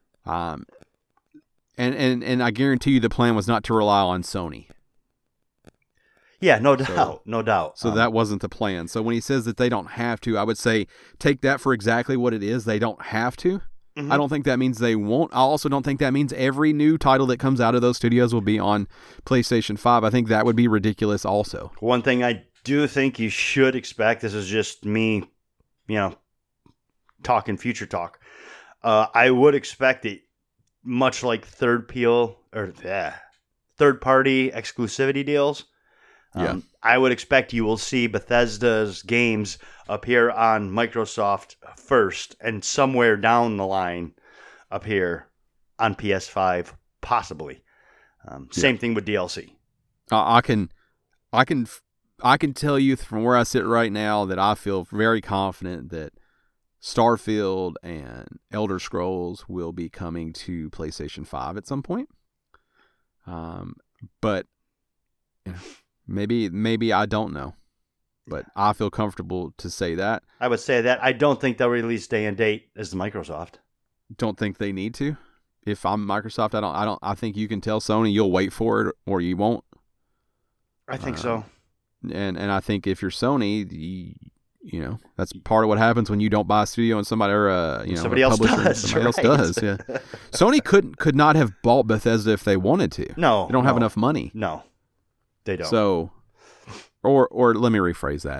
And I guarantee you the plan was not to rely on Sony. Yeah, no doubt. So that wasn't the plan. So when he says that they don't have to, I would say take that for exactly what it is. They don't have to. Mm-hmm. I don't think that means they won't. I also don't think that means every new title that comes out of those studios will be on PlayStation 5. I think that would be ridiculous also. One thing I do think you should expect, this is just me, talking future talk. I would expect it, much like third-party exclusivity deals. I would expect you will see Bethesda's games appear on Microsoft first, and somewhere down the line appear on PS5, possibly. Same thing with DLC. I can tell you from where I sit right now that I feel very confident that Starfield and Elder Scrolls will be coming to PlayStation 5 at some point. But maybe I don't know. But I feel comfortable to say that. I would say that. I don't think they'll release day and date as Microsoft. Don't think they need to. If I'm Microsoft, I think you can tell Sony you'll wait for it or you won't. I think so. And I think if you're Sony, that's part of what happens when you don't buy a studio and somebody somebody else does. Somebody else does. Yeah. Sony could not have bought Bethesda if they wanted to. No, they don't have enough money. No, they don't. So, or let me rephrase that.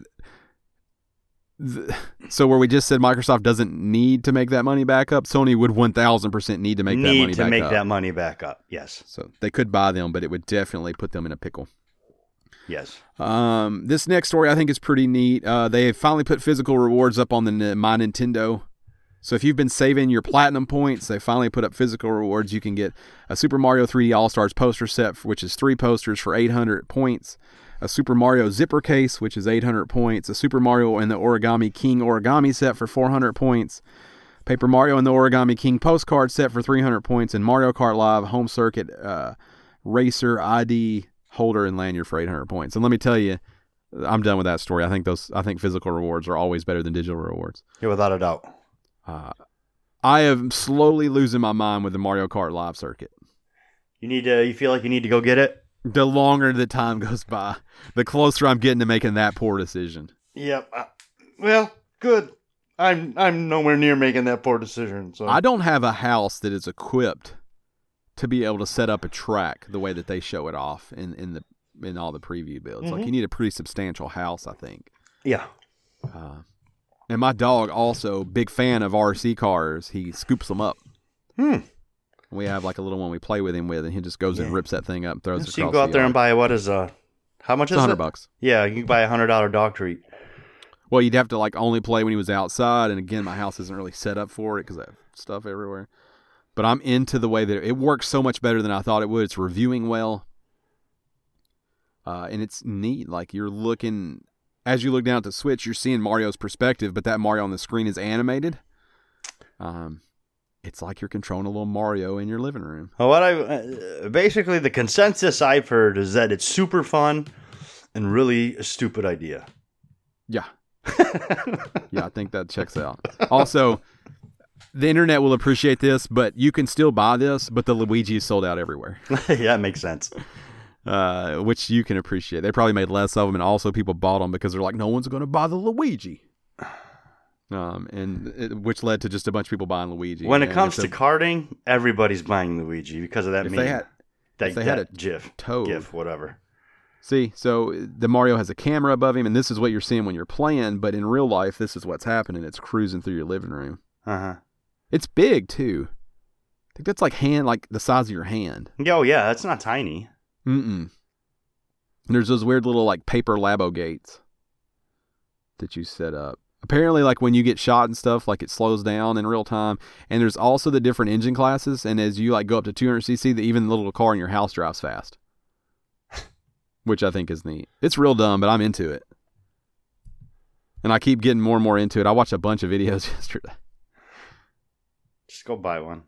So where we just said Microsoft doesn't need to make that money back up, Sony would 1,000% need to make that money back up. That money back up. Yes. So they could buy them, but it would definitely put them in a pickle. Yes. This next story I think is pretty neat. They have finally put physical rewards up on the My Nintendo. So if you've been saving your platinum points, they finally put up physical rewards. You can get a Super Mario 3D All-Stars poster set, which is 3 posters for 800 points. A Super Mario zipper case, which is 800 points. A Super Mario and the Origami King origami set for 400 points. Paper Mario and the Origami King postcard set for 300 points. And Mario Kart Live Home Circuit Racer ID holder and lanyard for 800 points. And let me tell you, I'm done with that story. I think physical rewards are always better than digital rewards. Yeah, without a doubt. I am slowly losing my mind with the Mario Kart Live circuit. You feel like you need to go get it? The longer the time goes by, the closer I'm getting to making that poor decision. Yep. Well, good. I'm nowhere near making that poor decision. So I don't have a house that is equipped to be able to set up a track the way that they show it off in all the preview builds. Mm-hmm. Like you need a pretty substantial house, I think. Yeah. And my dog also, big fan of RC cars. He scoops them up. We have like a little one we play with him with, and he just goes and rips that thing up and throws it across the yard. So you can go out there and buy, how much is it? $100. Yeah, you can buy $100 dog treat. Well, you'd have to like only play when he was outside, and again, my house isn't really set up for it because I have stuff everywhere. But I'm into the way that it works so much better than I thought it would. It's reviewing well. And it's neat. Like as you look down at the Switch, you're seeing Mario's perspective, but that Mario on the screen is animated. It's like you're controlling a little Mario in your living room. Well, basically the consensus I've heard is that it's super fun and really a stupid idea. Yeah. Yeah, I think that checks out. Also, the internet will appreciate this, but you can still buy this, but the Luigi is sold out everywhere. Yeah, it makes sense. Which you can appreciate. They probably made less of them, and also people bought them because they're like, no one's going to buy the Luigi. Which led to just a bunch of people buying Luigi. When it comes to karting, everybody's buying Luigi because of that meme. If they had a GIF, whatever. See, so the Mario has a camera above him, and this is what you're seeing when you're playing, but in real life, this is what's happening. It's cruising through your living room. Uh-huh. It's big, too. I think that's like the size of your hand. Oh, yeah, that's not tiny. Mm-mm. And there's those weird little, like, paper Labo gates that you set up. Apparently, like, when you get shot and stuff, like, it slows down in real time. And there's also the different engine classes, and as you, like, go up to 200cc, even the little car in your house drives fast. Which I think is neat. It's real dumb, but I'm into it. And I keep getting more and more into it. I watched a bunch of videos yesterday. Just go buy one.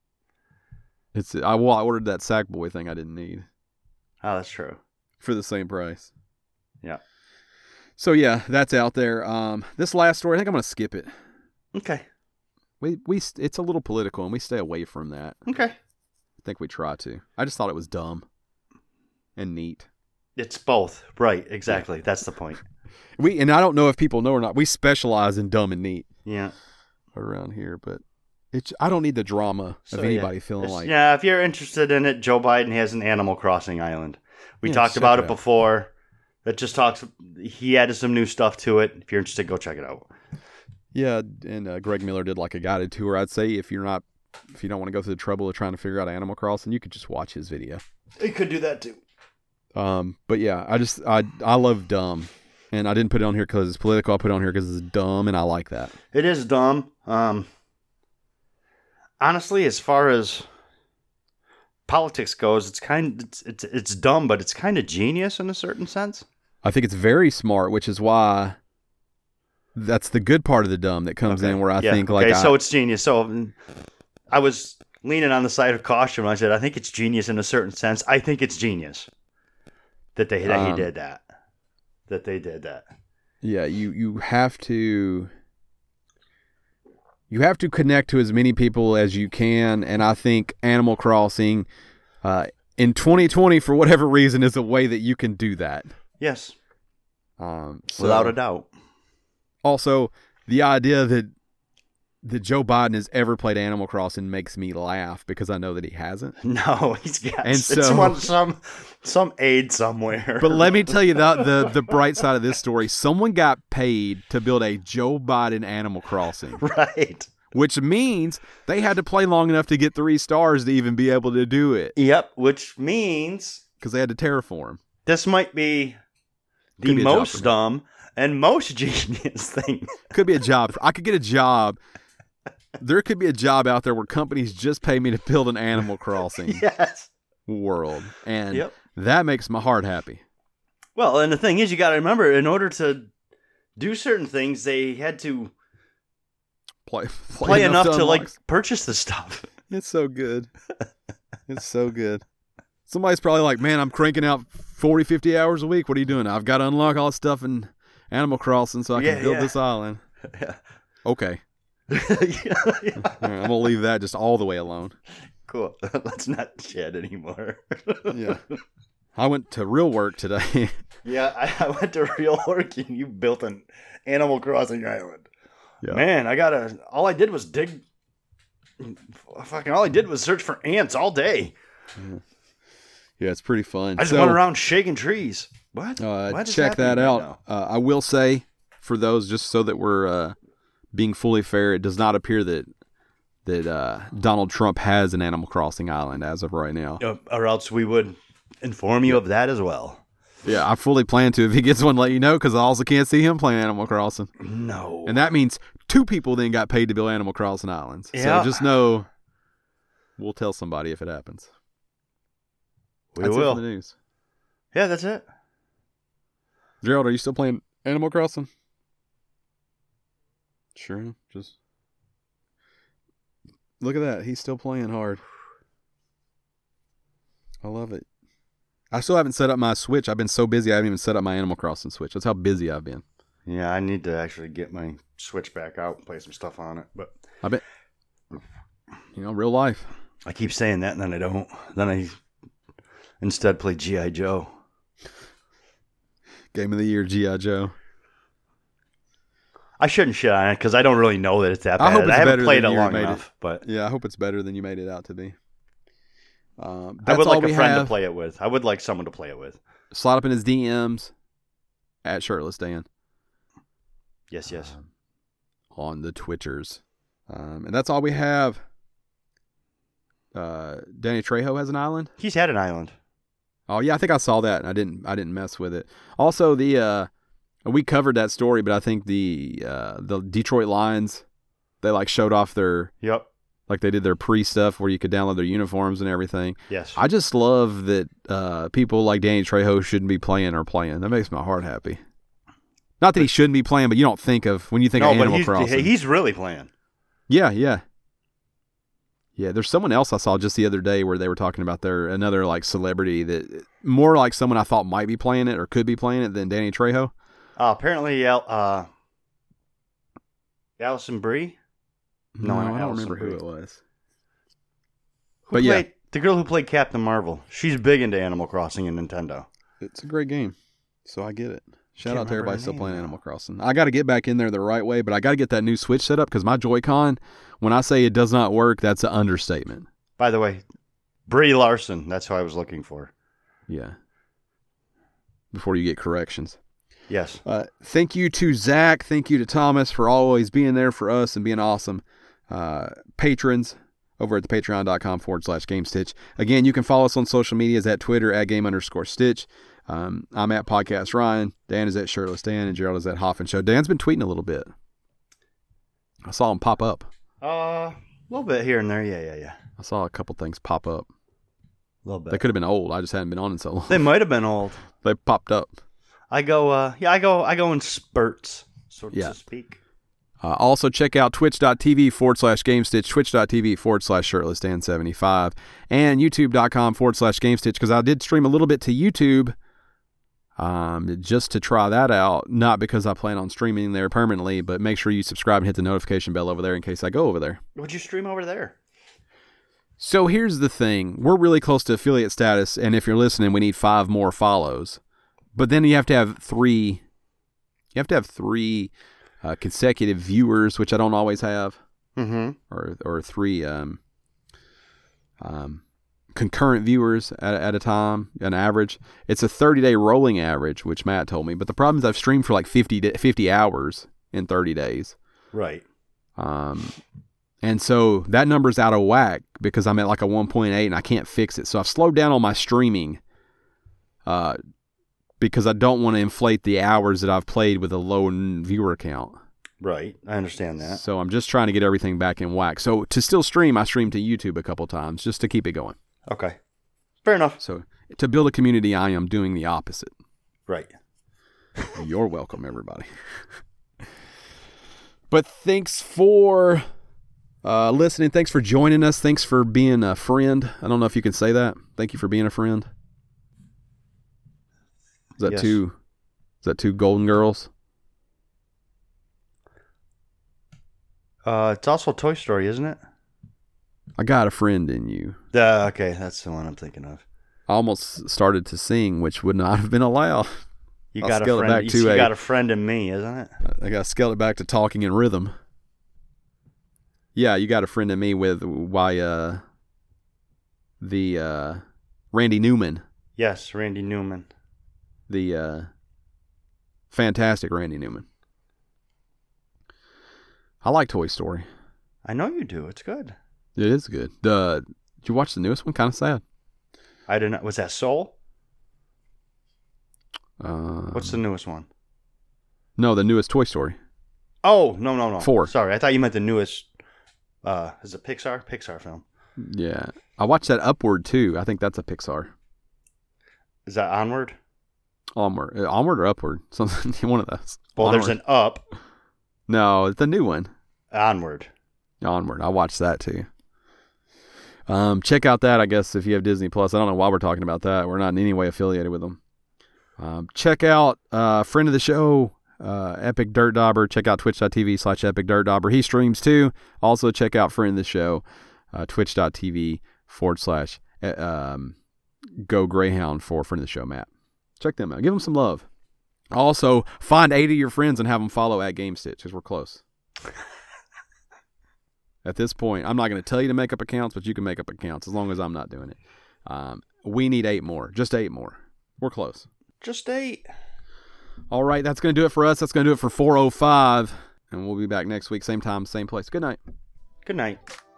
I ordered that Sackboy thing I didn't need. Oh, that's true. For the same price. Yeah. So yeah, that's out there. This last story, I think I'm going to skip it. Okay. It's a little political, and we stay away from that. Okay. I think we try to. I just thought it was dumb and neat. It's both. Right, exactly. Yeah. That's the point. And I don't know if people know or not, we specialize in dumb and neat. Yeah. Around here, but I don't need the drama of anybody feeling like... Yeah, if you're interested in it, Joe Biden has an Animal Crossing island. We talked about it before. It just talks... He added some new stuff to it. If you're interested, go check it out. Yeah, and Greg Miller did like a guided tour. I'd say if you don't want to go through the trouble of trying to figure out Animal Crossing, you could just watch his video. You could do that too. But yeah, I love dumb. And I didn't put it on here because it's political. I put it on here because it's dumb, and I like that. It is dumb. Honestly, as far as politics goes, it's dumb, but it's kind of genius in a certain sense. I think it's very smart, which is why that's the good part of the dumb that comes in where I think like... so it's genius. So I was leaning on the side of caution when I said I think it's genius in a certain sense. I think it's genius that he did that. That they did that. Yeah, you have to connect to as many people as you can, and I think Animal Crossing in 2020 for whatever reason is a way that you can do that. Yes. Without a doubt. Also, the idea that Joe Biden has ever played Animal Crossing makes me laugh because I know that he hasn't. No, he's got it's some aid somewhere. But let me tell you the bright side of this story. Someone got paid to build a Joe Biden Animal Crossing. Right. Which means they had to play long enough to get 3 stars to even be able to do it. Yep, which means... Because they had to terraform. this might be the most dumb and most genius thing. Could be a job. I could get a job. There could be a job out there where companies just pay me to build an Animal Crossing world. And that makes my heart happy. Well, and the thing is, you got to remember, in order to do certain things, they had to play enough to like purchase the stuff. It's so good. It's so good. Somebody's probably like, man, I'm cranking out 40, 50 hours a week. What are you doing? I've got to unlock all this stuff in Animal Crossing so I can build this island. Yeah. Okay. Right, I'm going to leave that just all the way alone. Cool. Let's not chat anymore. Yeah. I went to real work today. Yeah, I went to real work and you built an Animal Crossing island. Yeah. Man, all I did was dig. Fucking all I did was search for ants all day. Yeah, it's pretty fun. I just went around shaking trees. What? Check that out. I will say, for those, just so that we're being fully fair, it does not appear that Donald Trump has an Animal Crossing island as of right now. Or else we would inform you of that as well. Yeah, I fully plan to. If he gets one, let you know, because I also can't see him playing Animal Crossing. No. And that means 2 people then got paid to build Animal Crossing islands. Yeah. So just know, we'll tell somebody if it happens. We will. It for the news. Yeah, that's it. Gerald, are you still playing Animal Crossing? Sure. Just look at that. He's still playing hard. I love it. I still haven't set up my Switch. I've been so busy I haven't even set up my Animal Crossing Switch. That's how busy I've been. Yeah, I need to actually get my Switch back out and play some stuff on it. But I bet, real life. I keep saying that and then I don't. Then I instead play G.I. Joe. Game of the year, G.I. Joe. I shouldn't shit on it because I don't really know that it's that bad. I haven't played it long enough. But yeah, I hope it's better than you made it out to be. I would like a friend to play it with. I would like someone to play it with. Slide up in his DMs at Shirtless Dan. Yes. On the Twitchers. And that's all we have. Danny Trejo has an island? He's had an island. Oh yeah, I think I saw that. I didn't mess with it. Also, we covered that story, but I think the Detroit Lions, they like showed off their like they did their pre-stuff where you could download their uniforms and everything. Yes. I just love that people like Danny Trejo shouldn't be playing or playing. That makes my heart happy. Not that he shouldn't be playing, but you don't think of when you think of Animal Crossing. He's really playing. Yeah. Yeah, there's someone else I saw just the other day where they were talking about another like celebrity that more like someone I thought might be playing it or could be playing it than Danny Trejo. Apparently, Allison Brie. No, I don't remember who it was. The girl who played Captain Marvel. She's big into Animal Crossing and Nintendo. It's a great game, so I get it. Shout out to everybody still playing Animal Crossing. I got to get back in there the right way, but I got to get that new Switch set up because my Joy-Con, when I say it does not work, that's an understatement. By the way, Brie Larson. That's who I was looking for. Yeah. Before you get corrections. Yes. Thank you to Zach. Thank you to Thomas for always being there for us and being awesome. Patrons over at the patreon.com/GameStitch. Again, you can follow us on social medias at Twitter at @game_Stitch. I'm at Podcast Ryan. Dan is at Shirtless Dan, and Gerald is at Hoffman Show. Dan's been tweeting a little bit. I saw him pop up. A little bit here and there. Yeah. I saw a couple things pop up. A little bit. They could have been old. I just hadn't been on in so long. They might have been old. They popped up. I go in spurts, so to speak. Also, check out twitch.tv/GameStitch, twitch.tv/ShirtlessDan75, and youtube.com/GameStitch, because I did stream a little bit to YouTube just to try that out. Not because I plan on streaming there permanently, but make sure you subscribe and hit the notification bell over there in case I go over there. Would you stream over there? So here's the thing. We're really close to affiliate status, and if you're listening, we need 5 more follows. But then you have to have 3. You have to have 3 consecutive viewers, which I don't always have, or 3 concurrent viewers at a time, an average. It's a 30-day rolling average, which Matt told me. But the problem is I've streamed for like 50 hours in 30 days. Right. And so that number's out of whack because I'm at like a 1.8 and I can't fix it. So I've slowed down on my streaming because I don't want to inflate the hours that I've played with a low viewer count. Right. I understand that. So I'm just trying to get everything back in whack. So to still stream, I stream to YouTube a couple times just to keep it going. Okay. Fair enough. So to build a community, I am doing the opposite. Right. You're welcome, everybody. But thanks for listening. Thanks for joining us. Thanks for being a friend. I don't know if you can say that. Thank you for being a friend. Is that two Golden Girls? It's also Toy Story, isn't it? I got a friend in you. Okay, that's the one I'm thinking of. I almost started to sing, which would not have been allowed. You got a friend in me, isn't it? I got to scale it back to talking in rhythm. Yeah, you got a friend in me with the Randy Newman. Yes, Randy Newman. The fantastic Randy Newman. I like Toy Story. I know you do. It's good. It is good. Did you watch the newest one? Kind of sad. I didn't. Was that Soul? What's the newest one? No, the newest Toy Story. Oh, no. 4. Sorry, I thought you meant the newest. Is it Pixar film? Yeah, I watched that Upward too. I think that's a Pixar. Is that Onward? Onward or Upward? Something. One of those. Well, Onward. There's an Up. No, it's the new one. Onward. I watched that too. Check out that, I guess, if you have Disney Plus. I don't know why we're talking about that. We're not in any way affiliated with them. Check out friend of the show, Epic Dirt Dauber. Check out twitch.tv/Epic Dirt Dauber. He streams too. Also check out friend of the show, twitch.tv/Go Greyhound for friend of the show, Matt. Check them out. Give them some love. Also, find 8 of your friends and have them follow at GameStitch because we're close. At this point, I'm not going to tell you to make up accounts, but you can make up accounts as long as I'm not doing it. We need 8 more. Just 8 more. We're close. Just 8. All right, that's going to do it for us. That's going to do it for 405. And we'll be back next week, same time, same place. Good night. Good night.